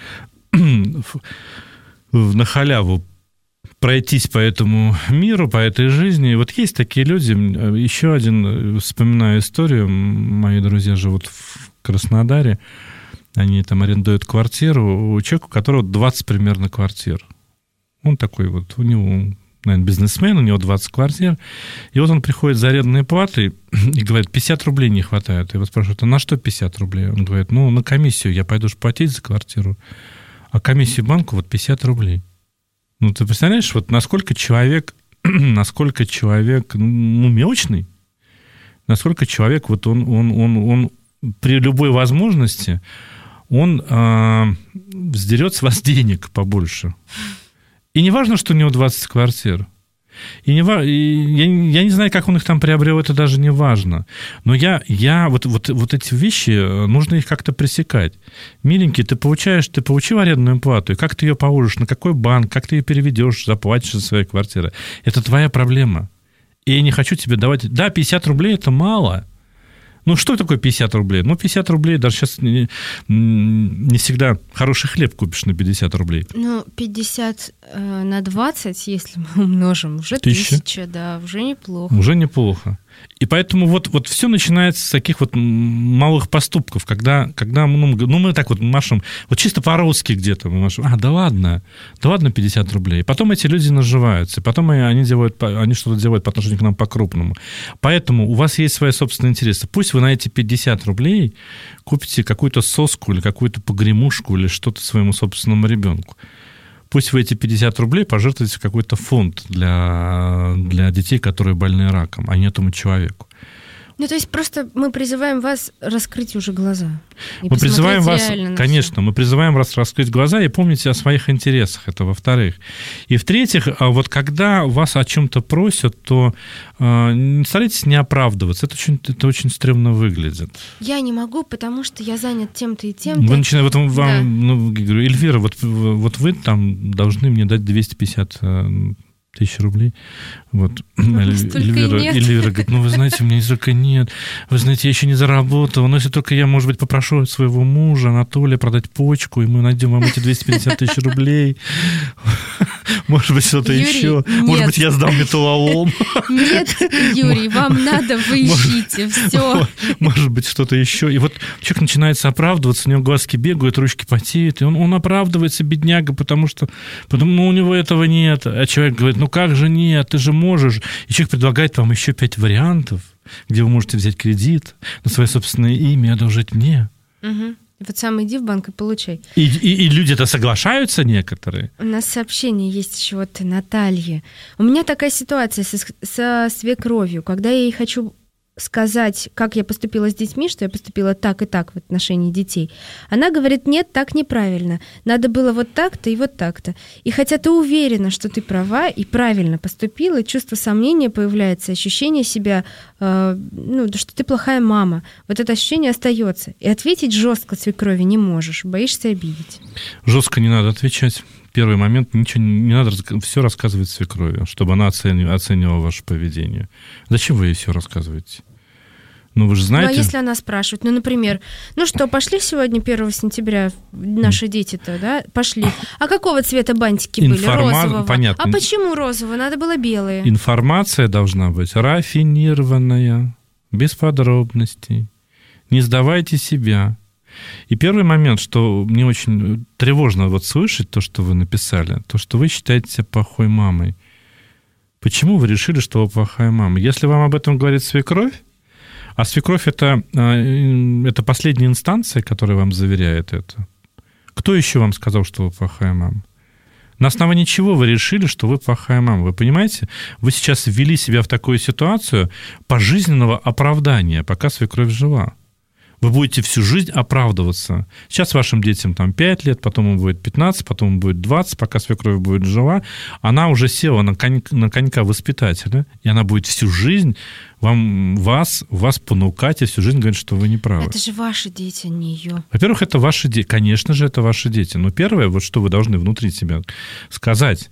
[SPEAKER 5] на халяву пройтись по этому миру, по этой жизни. И вот есть такие люди. Еще один, вспоминаю историю, мои друзья живут в Краснодаре. Они там арендуют квартиру у человека, у которого двадцать примерно квартир. Он такой вот, у него, наверное, бизнесмен, у него двадцать квартир. И вот он приходит за арендные платы и говорит, пятьдесят рублей не хватает. И его спрашивают, а на что пятьдесят рублей? Он говорит, ну, на комиссию я пойду платить за квартиру, а комиссию банку вот пятьдесят рублей. Ну, ты представляешь, вот насколько человек, насколько человек, ну, мелочный, насколько человек, вот он, он, он, он при любой возможности он э, сдерет с вас денег побольше. И не важно, что у него двадцать квартир. И, не, и я, я не знаю, как он их там приобрел, это даже не важно. Но я, я вот, вот, вот эти вещи, нужно их как-то пресекать. Миленький, ты получаешь, ты получил арендную плату, и как ты ее положишь, на какой банк, как ты ее переведешь, заплатишь за свои квартиры. Это твоя проблема. И я не хочу тебе давать... Да, пятьдесят рублей – это мало. Ну, что такое пятьдесят рублей? Ну, пятьдесят рублей, даже сейчас не, не всегда хороший хлеб купишь на пятьдесят рублей.
[SPEAKER 4] Ну, пятьдесят э, на двадцать, если мы умножим, уже
[SPEAKER 5] Тысяча.
[SPEAKER 4] тысяча, да, уже неплохо.
[SPEAKER 5] Уже неплохо. И поэтому вот, вот все начинается с таких вот малых поступков, когда, когда ну, ну, мы так вот машем, вот чисто по-русски где-то мы машем, а, да ладно, да ладно пятьдесят рублей. И потом эти люди наживаются, и потом они, делают, они что-то делают по отношению к нам по-крупному. Поэтому у вас есть свои собственные интересы. Пусть вы на эти пятьдесят рублей купите какую-то соску или какую-то погремушку или что-то своему собственному ребенку. Пусть вы эти пятьдесят рублей пожертвуете в какой-то фонд для, для детей, которые больны раком, а не этому человеку.
[SPEAKER 4] Ну, то есть просто мы призываем вас раскрыть уже глаза.
[SPEAKER 5] Мы призываем вас, конечно, мы призываем вас раскрыть глаза и помните о своих интересах, это во-вторых. И в-третьих, вот когда вас о чем-то просят, то э, старайтесь не оправдываться, это очень, это очень стрёмно выглядит.
[SPEAKER 4] Я не могу, потому что я занят тем-то и тем-то.
[SPEAKER 5] Вы начинаете, вот вам,
[SPEAKER 4] да.
[SPEAKER 5] ну, говорю, Эльвира, вот, вот вы там должны мне дать двести пятьдесят тысяч рублей. Вот. Эльвира, Эльвира говорит, ну, вы знаете, у меня столько нет. Вы знаете, я еще не заработала. Но если только я, может быть, попрошу своего мужа Анатолия продать почку, и мы найдем вам эти двести пятьдесят тысяч рублей. Может быть, что-то
[SPEAKER 4] Юрий,
[SPEAKER 5] еще.
[SPEAKER 4] Нет.
[SPEAKER 5] Может быть, я сдам металлолом.
[SPEAKER 4] Нет, Юрий, вам надо, вы ищите, все.
[SPEAKER 5] Может быть, что-то еще. И вот человек начинает оправдываться, у него глазки бегают, ручки потеют, и он, он оправдывается, бедняга, потому что потому, ну, у него этого нет. А человек говорит, ну как же нет, ты же можешь. И человек предлагает вам еще пять вариантов, где вы можете взять кредит на свое собственное имя и одолжить мне.
[SPEAKER 4] Угу. И вот сам иди в банк и получай.
[SPEAKER 5] И, и, и люди-то соглашаются некоторые.
[SPEAKER 4] У нас сообщение есть еще от Натальи. У меня такая ситуация со, со свекровью, когда я ей хочу сказать, как я поступила с детьми, что я поступила так и так в отношении детей. Она говорит, нет, так неправильно. Надо было вот так-то и вот так-то. И хотя ты уверена, что ты права и правильно поступила, чувство сомнения появляется, ощущение себя, э, ну, что ты плохая мама. Вот это ощущение остается. И ответить жестко свекрови не можешь, боишься обидеть.
[SPEAKER 5] Жестко не надо отвечать. Первый момент, ничего не надо все рассказывать свекрови, чтобы она оценивала, оценивала ваше поведение. Зачем вы ей все рассказываете? Ну, вы же знаете...
[SPEAKER 4] Ну, а если она спрашивает, ну, например, ну что, пошли сегодня первого сентября наши дети-то, да? Пошли. А какого цвета бантики были?
[SPEAKER 5] Информа...
[SPEAKER 4] Розового.
[SPEAKER 5] Понятно.
[SPEAKER 4] А почему розового? Надо было белые.
[SPEAKER 5] Информация должна быть рафинированная, без подробностей. Не сдавайте себя. И первый момент, что мне очень тревожно вот слышать то, что вы написали, то, что вы считаете себя плохой мамой. Почему вы решили, что вы плохая мама? Если вам об этом говорит свекровь, а свекровь это, это последняя инстанция, которая вам заверяет это, кто еще вам сказал, что вы плохая мама? На основании чего вы решили, что вы плохая мама? Вы понимаете? Вы сейчас ввели себя в такую ситуацию пожизненного оправдания, пока свекровь жива. Вы будете всю жизнь оправдываться. Сейчас вашим детям там пять лет, потом им будет пятнадцать, потом им будет двадцать, пока свекровь будет жива. Она уже села на, конь, на конька воспитателя, и она будет всю жизнь вам, вас, вас понукать и всю жизнь говорить, что вы не правы.
[SPEAKER 4] Это же ваши дети, а не ее.
[SPEAKER 5] Во-первых, это ваши дети. Конечно же, это ваши дети. Но первое, вот что вы должны внутри себя сказать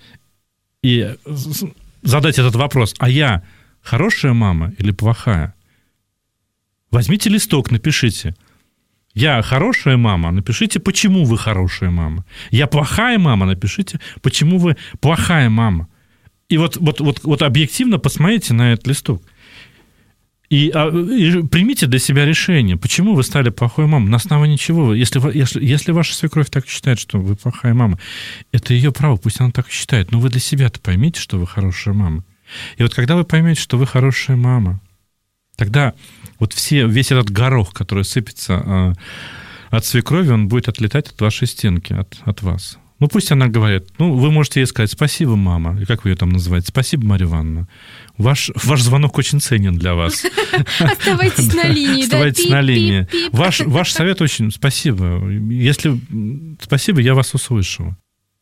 [SPEAKER 5] и задать этот вопрос. А я хорошая мама или плохая? Возьмите листок, напишите. Я хорошая мама, напишите, почему вы хорошая мама. Я плохая мама, напишите, почему вы плохая мама. И вот, вот, вот, вот объективно посмотрите на этот листок. И, и примите для себя решение, почему вы стали плохой мамой, на основании чего вы. Если, если, если ваша свекровь так считает, что вы плохая мама, это ее право, пусть она так считает. Но вы для себя-то поймите, что вы хорошая мама. И вот когда вы поймете, что вы хорошая мама, тогда вот все, весь этот горох, который сыпется э, от свекрови, он будет отлетать от вашей стенки, от, от вас. Ну, пусть она говорит, ну, вы можете ей сказать, спасибо, мама, и как вы ее там называете, спасибо, Марья Ивановна, ваш, ваш звонок очень ценен для вас.
[SPEAKER 4] Оставайтесь на линии.
[SPEAKER 5] Оставайтесь на линии. Ваш совет очень, спасибо, если, спасибо, я вас услышала.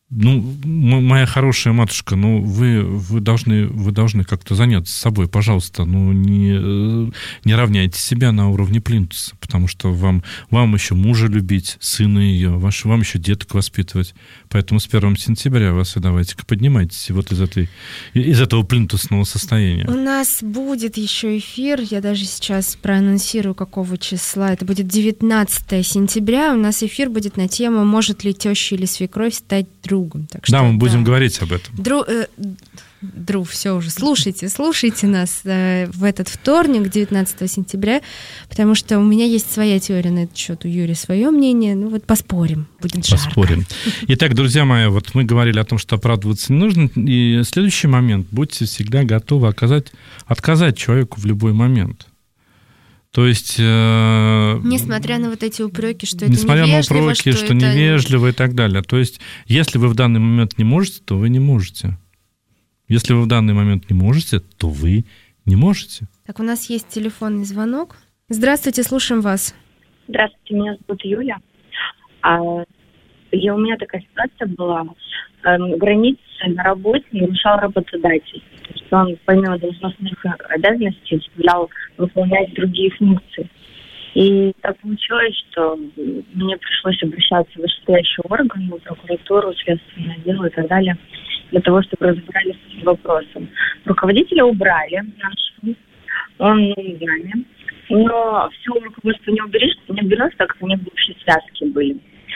[SPEAKER 5] Ну, моя хорошая матушка, ну, вы, вы должны, вы должны как-то заняться собой, пожалуйста. Ну, не, не равняйте себя на уровне плинтуса, потому что вам, вам еще мужа любить, сына ее, ваш, вам еще деток воспитывать. Поэтому с первого сентября вас и давайте-ка поднимайтесь вот из, этой, из этого плинтусного состояния.
[SPEAKER 4] У нас будет еще эфир, я даже сейчас проанонсирую, какого числа. Это будет девятнадцатого сентября. У нас эфир будет на тему «Может ли теща или свекровь стать другом?» Так что,
[SPEAKER 5] да, мы будем
[SPEAKER 4] да.
[SPEAKER 5] говорить об этом.
[SPEAKER 4] Дру, э, друг, все уже, слушайте, слушайте нас э, в этот вторник, девятнадцатого сентября, потому что у меня есть своя теория на этот счет, у Юрия свое мнение, ну вот поспорим, будет жарко.
[SPEAKER 5] Поспорим. Итак, друзья мои, вот мы говорили о том, что оправдываться не нужно, и следующий момент, будьте всегда готовы оказать, отказать человеку в любой момент. То есть... Э,
[SPEAKER 4] несмотря на вот эти упреки, что это
[SPEAKER 5] несмотря
[SPEAKER 4] невежливо,
[SPEAKER 5] на упреки, что, что
[SPEAKER 4] это...
[SPEAKER 5] невежливо и так далее. То есть, если вы в данный момент не можете, то вы не можете. Если вы в данный момент не можете, то вы не можете.
[SPEAKER 4] Так, у нас есть телефонный звонок. Здравствуйте, слушаем вас.
[SPEAKER 8] Здравствуйте, меня зовут Юля. А, и у меня такая ситуация была. Эм, границы на работе нарушал работодатель. То есть он, помимо должностных обязанностей, заставлял выполнять другие функции. И так получилось, что мне пришлось обращаться в вышестоящие органы, в прокуратуру, следственное дело и так далее, для того, чтобы разобрались с этим вопросом. Руководителя убрали, наш, он с нами, но все руководство не уберешь, не уберешь, так как у них бывшие связки были.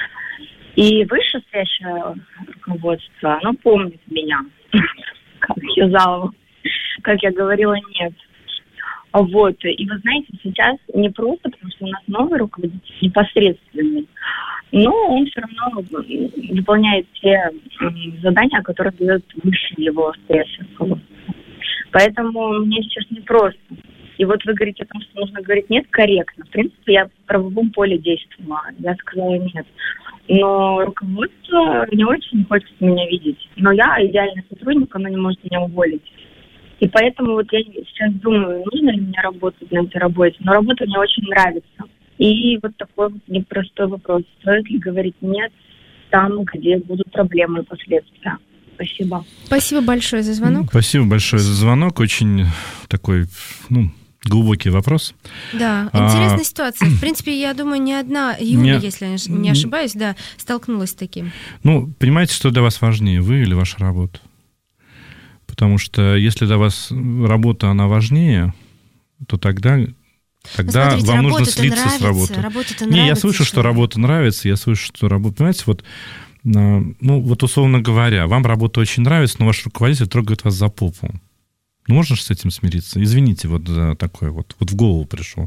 [SPEAKER 8] И вышестоящее руководство, оно помнит меня, как я зала, как я говорила нет. Вот, и вы знаете, сейчас не просто, потому что у нас новый руководитель непосредственный, но он все равно выполняет те задания, которые дает выше его стоящее руководство. Поэтому мне сейчас непросто. И вот вы говорите о том, что нужно говорить нет корректно. В принципе, я в правовом поле действовала, я сказала нет. Но руководство не очень хочет меня видеть. Но я идеальный сотрудник, оно не может меня уволить. И поэтому вот я сейчас думаю, нужно ли мне работать на этой работе. Но работа мне очень нравится. И вот такой вот непростой вопрос. Стоит ли говорить нет там, где будут проблемы и последствия? Спасибо.
[SPEAKER 4] Спасибо большое за звонок.
[SPEAKER 5] Спасибо большое за звонок. Очень такой, ну, глубокий вопрос.
[SPEAKER 4] Да, интересная а, ситуация. В принципе, я думаю, ни одна Юля, не, если я не ошибаюсь, да, столкнулась с таким.
[SPEAKER 5] Ну, понимаете, что для вас важнее, вы или ваша работа? Потому что если для вас работа, она важнее, то тогда, тогда смотрите, вам нужно слиться нравится, с работой.
[SPEAKER 4] Работа-то
[SPEAKER 5] Не,
[SPEAKER 4] нравится,
[SPEAKER 5] я слышу, что работа нравится, я слышу, что работа... Понимаете, вот, ну, вот условно говоря, вам работа очень нравится, но ваш руководитель трогает вас за попу. Ну, можно же с этим смириться? Извините, вот за такое вот. Вот в голову пришло.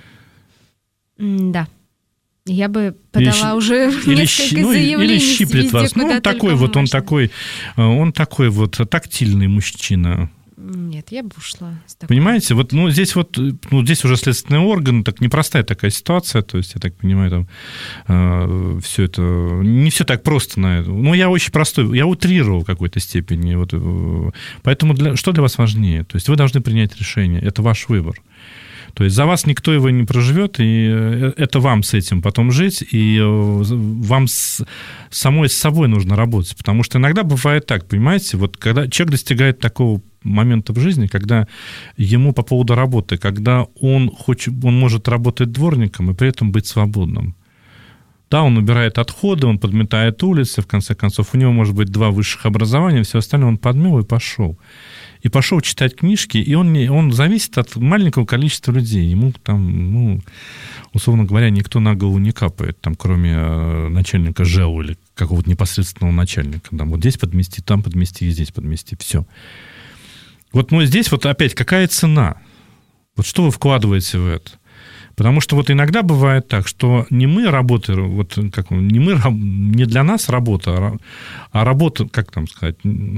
[SPEAKER 4] Да. Я бы подала
[SPEAKER 5] или,
[SPEAKER 4] уже
[SPEAKER 5] или,
[SPEAKER 4] несколько
[SPEAKER 5] ну,
[SPEAKER 4] заявлений.
[SPEAKER 5] Или щиплет
[SPEAKER 4] везде,
[SPEAKER 5] вас. Ну, он такой вот, он такой, он такой вот тактильный мужчина.
[SPEAKER 4] Нет, я бы ушла.
[SPEAKER 5] Понимаете, вот, ну, здесь вот, ну, здесь уже следственный орган, так непростая такая ситуация, то есть, я так понимаю, там, э, все это, не все так просто на это. Ну, я очень простой, я утрировал в какой-то степени, вот, э, поэтому для, что для вас важнее? То есть, вы должны принять решение, это ваш выбор. То есть за вас никто его не проживет, и это вам с этим потом жить, и вам с, самой с собой нужно работать. Потому что иногда бывает так, понимаете, вот когда человек достигает такого момента в жизни, когда ему по поводу работы, когда он, хочет, он может работать дворником и при этом быть свободным. Да, он убирает отходы, он подметает улицы, в конце концов, у него может быть два высших образования, все остальное он подмел и пошел. И пошел читать книжки, и он, не, он зависит от маленького количества людей. Ему там, ну, условно говоря, никто на голову не капает, там, кроме начальника ЖЭУ или какого-то непосредственного начальника. Там, вот здесь подмести, там подмести и здесь подмести. Все. Вот, ну, здесь вот опять какая цена? Вот что вы вкладываете в это? Потому что вот иногда бывает так, что не мы работаем, вот как не мы, не для нас работа, а работа, как там сказать,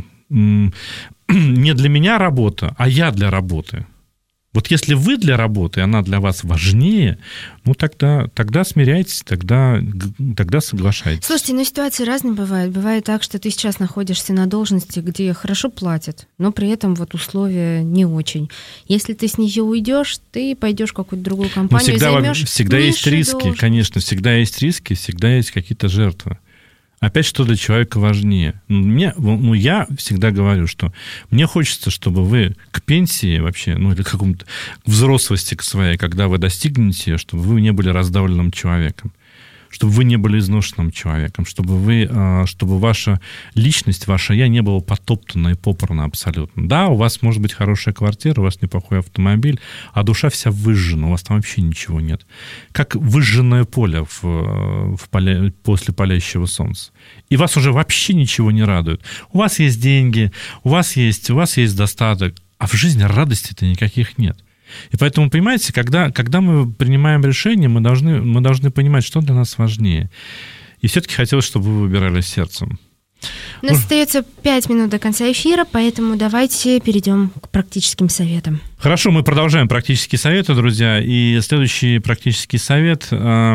[SPEAKER 5] не для меня работа, а я для работы. Вот если вы для работы, она для вас важнее, ну тогда, тогда смиряйтесь, тогда, тогда соглашайтесь.
[SPEAKER 4] Слушайте, ну ситуации разные бывают. Бывает так, что ты сейчас находишься на должности, где хорошо платят, но при этом вот условия не очень. Если ты с нее уйдешь, ты пойдешь в какую-то другую компанию,
[SPEAKER 5] всегда,
[SPEAKER 4] займешь
[SPEAKER 5] всегда есть риски,
[SPEAKER 4] должность.
[SPEAKER 5] Конечно, всегда есть риски, всегда есть какие-то жертвы. Опять, что для человека важнее? Мне, ну, я всегда говорю, что мне хочется, чтобы вы к пенсии вообще, ну, или к какому-то взрослости к своей, когда вы достигнете, чтобы вы не были раздавленным человеком, чтобы вы не были изношенным человеком, чтобы вы, чтобы ваша личность, ваше «я» не было потоптано и попрано абсолютно. Да, у вас может быть хорошая квартира, у вас неплохой автомобиль, а душа вся выжжена, у вас там вообще ничего нет. Как выжженное поле в, в поле, после палящего солнца. И вас уже вообще ничего не радует. У вас есть деньги, у вас есть, у вас есть достаток, а в жизни радости-то никаких нет. И поэтому, понимаете, когда, когда мы принимаем решение, мы должны, мы должны понимать, что для нас важнее. И все-таки хотелось, чтобы вы выбирали сердцем.
[SPEAKER 4] У нас ну, остается пять минут до конца эфира, поэтому давайте перейдем к практическим советам.
[SPEAKER 5] Хорошо, мы продолжаем практические советы, друзья. И следующий практический совет.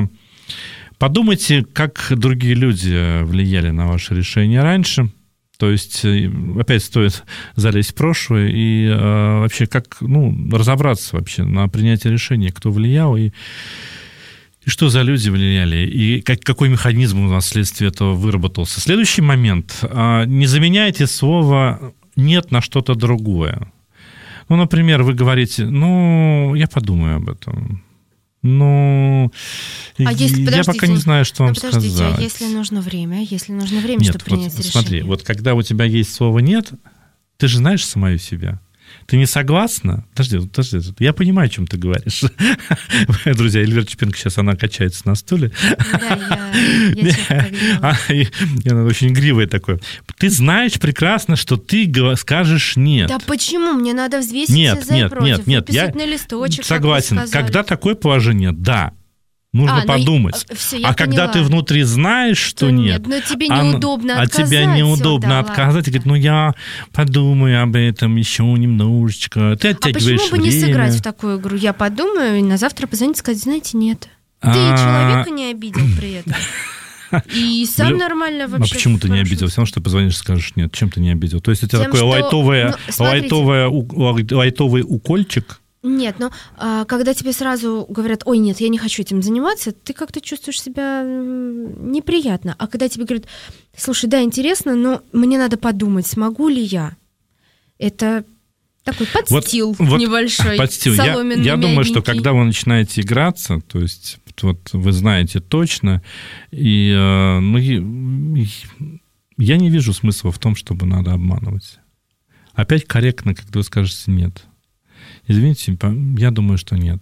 [SPEAKER 5] Подумайте, как другие люди влияли на ваше решение раньше. То есть, опять стоит залезть в прошлое и э, вообще как, ну, разобраться вообще на принятие решения, кто влиял и, и что за люди влияли, и как, какой механизм у нас вследствие этого выработался. Следующий момент. Э, не заменяйте слово «нет» на что-то другое. Ну, например, вы говорите, ну, я подумаю об этом. Ну,
[SPEAKER 4] а если,
[SPEAKER 5] я пока не знаю, что вам
[SPEAKER 4] подождите,
[SPEAKER 5] сказать.
[SPEAKER 4] А если нужно время? Если нужно время,
[SPEAKER 5] нет,
[SPEAKER 4] чтобы принять
[SPEAKER 5] вот,
[SPEAKER 4] решение?
[SPEAKER 5] Смотри, вот когда у тебя есть слово «нет», ты же знаешь самую себя. Ты не согласна? Подожди, подожди, я понимаю, о чем ты говоришь. Друзья, Эльвира Чупенко сейчас, она качается на стуле.
[SPEAKER 4] Да, я
[SPEAKER 5] Она очень игривая такой. Ты знаешь прекрасно, что ты скажешь «нет».
[SPEAKER 4] Да почему? Мне надо взвесить все за и против. Нет, нет, нет. Я на листочек,
[SPEAKER 5] согласен. Когда такое положение, да. Нужно а, подумать. Ну, все, а когда ты внутри знаешь, что нет,
[SPEAKER 4] нет но тебе неудобно
[SPEAKER 5] а,
[SPEAKER 4] отказать.
[SPEAKER 5] А тебе неудобно
[SPEAKER 4] да,
[SPEAKER 5] отказать. Ладно. И говорит, ну я подумаю об этом еще немножечко. Ты оттягиваешь
[SPEAKER 4] а почему бы
[SPEAKER 5] время.
[SPEAKER 4] Не сыграть в такую игру? Я подумаю, и на завтра позвонить и сказать, знаете, нет. Ты а... человека не обидел при этом. И сам Блю... нормально вообще.
[SPEAKER 5] А почему ты не обидел? Все равно, что ты позвонишь и скажешь нет. Чем ты не обидел? То есть у тебя такой что... лайтовый, ну, лайтовый, лайтовый укольчик?
[SPEAKER 4] Нет, но а, когда тебе сразу говорят, ой, нет, я не хочу этим заниматься, ты как-то чувствуешь себя неприятно. А когда тебе говорят, слушай, да, интересно, но мне надо подумать, смогу ли я. Это такой подстил вот, небольшой,
[SPEAKER 5] подстил.
[SPEAKER 4] соломенный,
[SPEAKER 5] Я, я думаю, что
[SPEAKER 4] мягенький.
[SPEAKER 5] когда вы начинаете играться, то есть вот вы знаете точно, и, ну, и, я не вижу смысла в том, чтобы надо обманывать. Опять корректно, когда вы скажете нет. Извините, я думаю, что нет.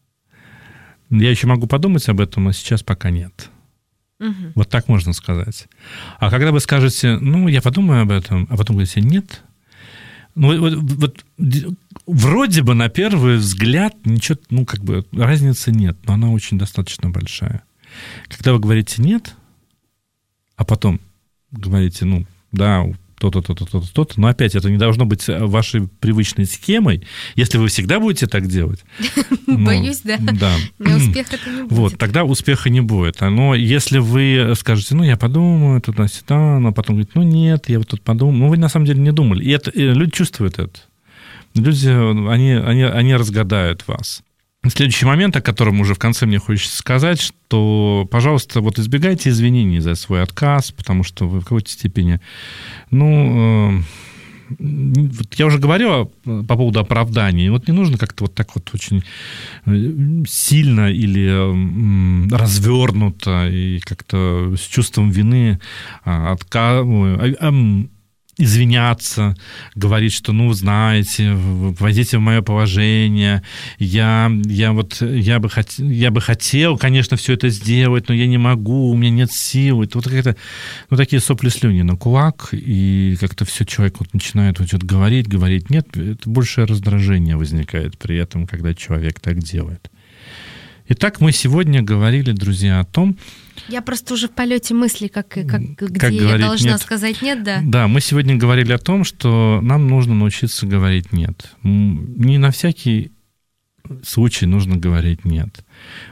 [SPEAKER 5] Я еще могу подумать об этом, но сейчас пока нет. Угу. Вот так можно сказать. А когда вы скажете, ну, я подумаю об этом, а потом говорите, нет, ну, вот, вот, вроде бы на первый взгляд ничего, ну, как бы разницы нет, но она очень достаточно большая. Когда вы говорите нет, а потом говорите, ну, да, то-то, то-то, то-то, то-то. Но опять, это не должно быть вашей привычной схемой. Если вы всегда будете так делать...
[SPEAKER 4] Боюсь, да.
[SPEAKER 5] Да.
[SPEAKER 4] Но успеха это не будет.
[SPEAKER 5] Вот, тогда успеха не будет. Но если вы скажете, ну, я подумаю, туда-сюда, но потом говорите, ну, нет, я вот тут подумал. Ну, вы на самом деле не думали. И, это, и люди чувствуют это. Люди, они, они, они разгадают вас. Следующий момент, о котором уже в конце мне хочется сказать, что, пожалуйста, вот избегайте извинений за свой отказ, потому что вы в какой-то степени, ну, э, вот я уже говорил по поводу оправданий, вот не нужно как-то вот так вот очень сильно или э, развернуто и как-то с чувством вины отказывать, извиняться, говорить, что, ну, знаете, войдите в мое положение, я, я, вот, я, бы хот, я бы хотел, конечно, все это сделать, но я не могу, у меня нет сил. Это вот какие-то, ну, такие сопли-слюни на кулак, и как-то все человек вот начинает вот что-то говорить, говорить. Нет, это большее раздражение возникает при этом, когда человек так делает. Итак, мы сегодня говорили, друзья, о том...
[SPEAKER 4] Я просто уже в полете мысли, как, как,
[SPEAKER 5] как
[SPEAKER 4] где я должна
[SPEAKER 5] нет.
[SPEAKER 4] сказать «нет», да?
[SPEAKER 5] Да, мы сегодня говорили о том, что нам нужно научиться говорить «нет». Не на всякий случай нужно говорить «нет».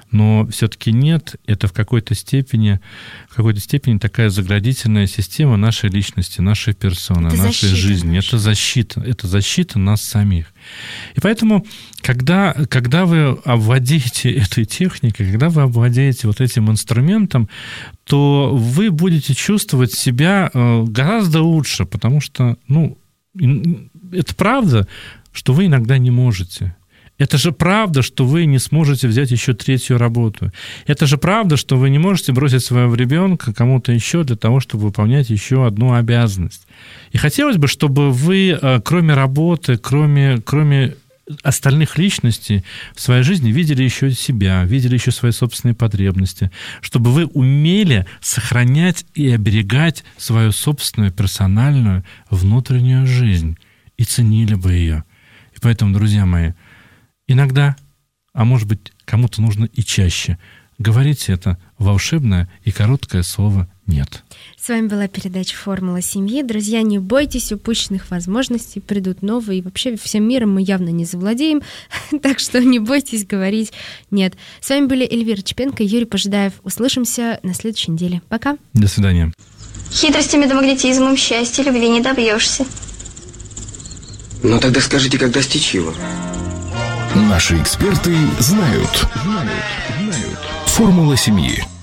[SPEAKER 5] но все-таки нет, это в какой-то степени, в какой-то степени такая заградительная система нашей личности, нашей персоны,
[SPEAKER 4] это
[SPEAKER 5] нашей жизни. Наша. Это защита, это защита нас самих. И поэтому, когда, когда вы овладеете этой техникой, когда вы овладеете вот этим инструментом, то вы будете чувствовать себя гораздо лучше, потому что, ну, это правда, что вы иногда не можете. Это же правда, что вы не сможете взять еще третью работу. Это же правда, что вы не можете бросить своего ребенка кому-то еще для того, чтобы выполнять еще одну обязанность. И хотелось бы, чтобы вы, кроме работы, кроме, кроме остальных личностей, в своей жизни видели еще себя, видели еще свои собственные потребности, чтобы вы умели сохранять и оберегать свою собственную персональную внутреннюю жизнь и ценили бы ее. И поэтому, друзья мои, иногда, а может быть, кому-то нужно и чаще, говорите это волшебное и короткое слово «нет».
[SPEAKER 4] С вами была передача «Формула семьи». Друзья, не бойтесь упущенных возможностей, придут новые. И вообще всем миром мы явно не завладеем, так что не бойтесь говорить «нет». С вами были Эльвира Чепенко и Юрий Пожидаев. Услышимся на следующей неделе. Пока.
[SPEAKER 5] До свидания.
[SPEAKER 1] Хитростями да магнетизмом счастья любви не добьешься.
[SPEAKER 2] Ну тогда скажите, как достичь его?
[SPEAKER 3] Наши эксперты знают. Знают. Знают. Формула семьи.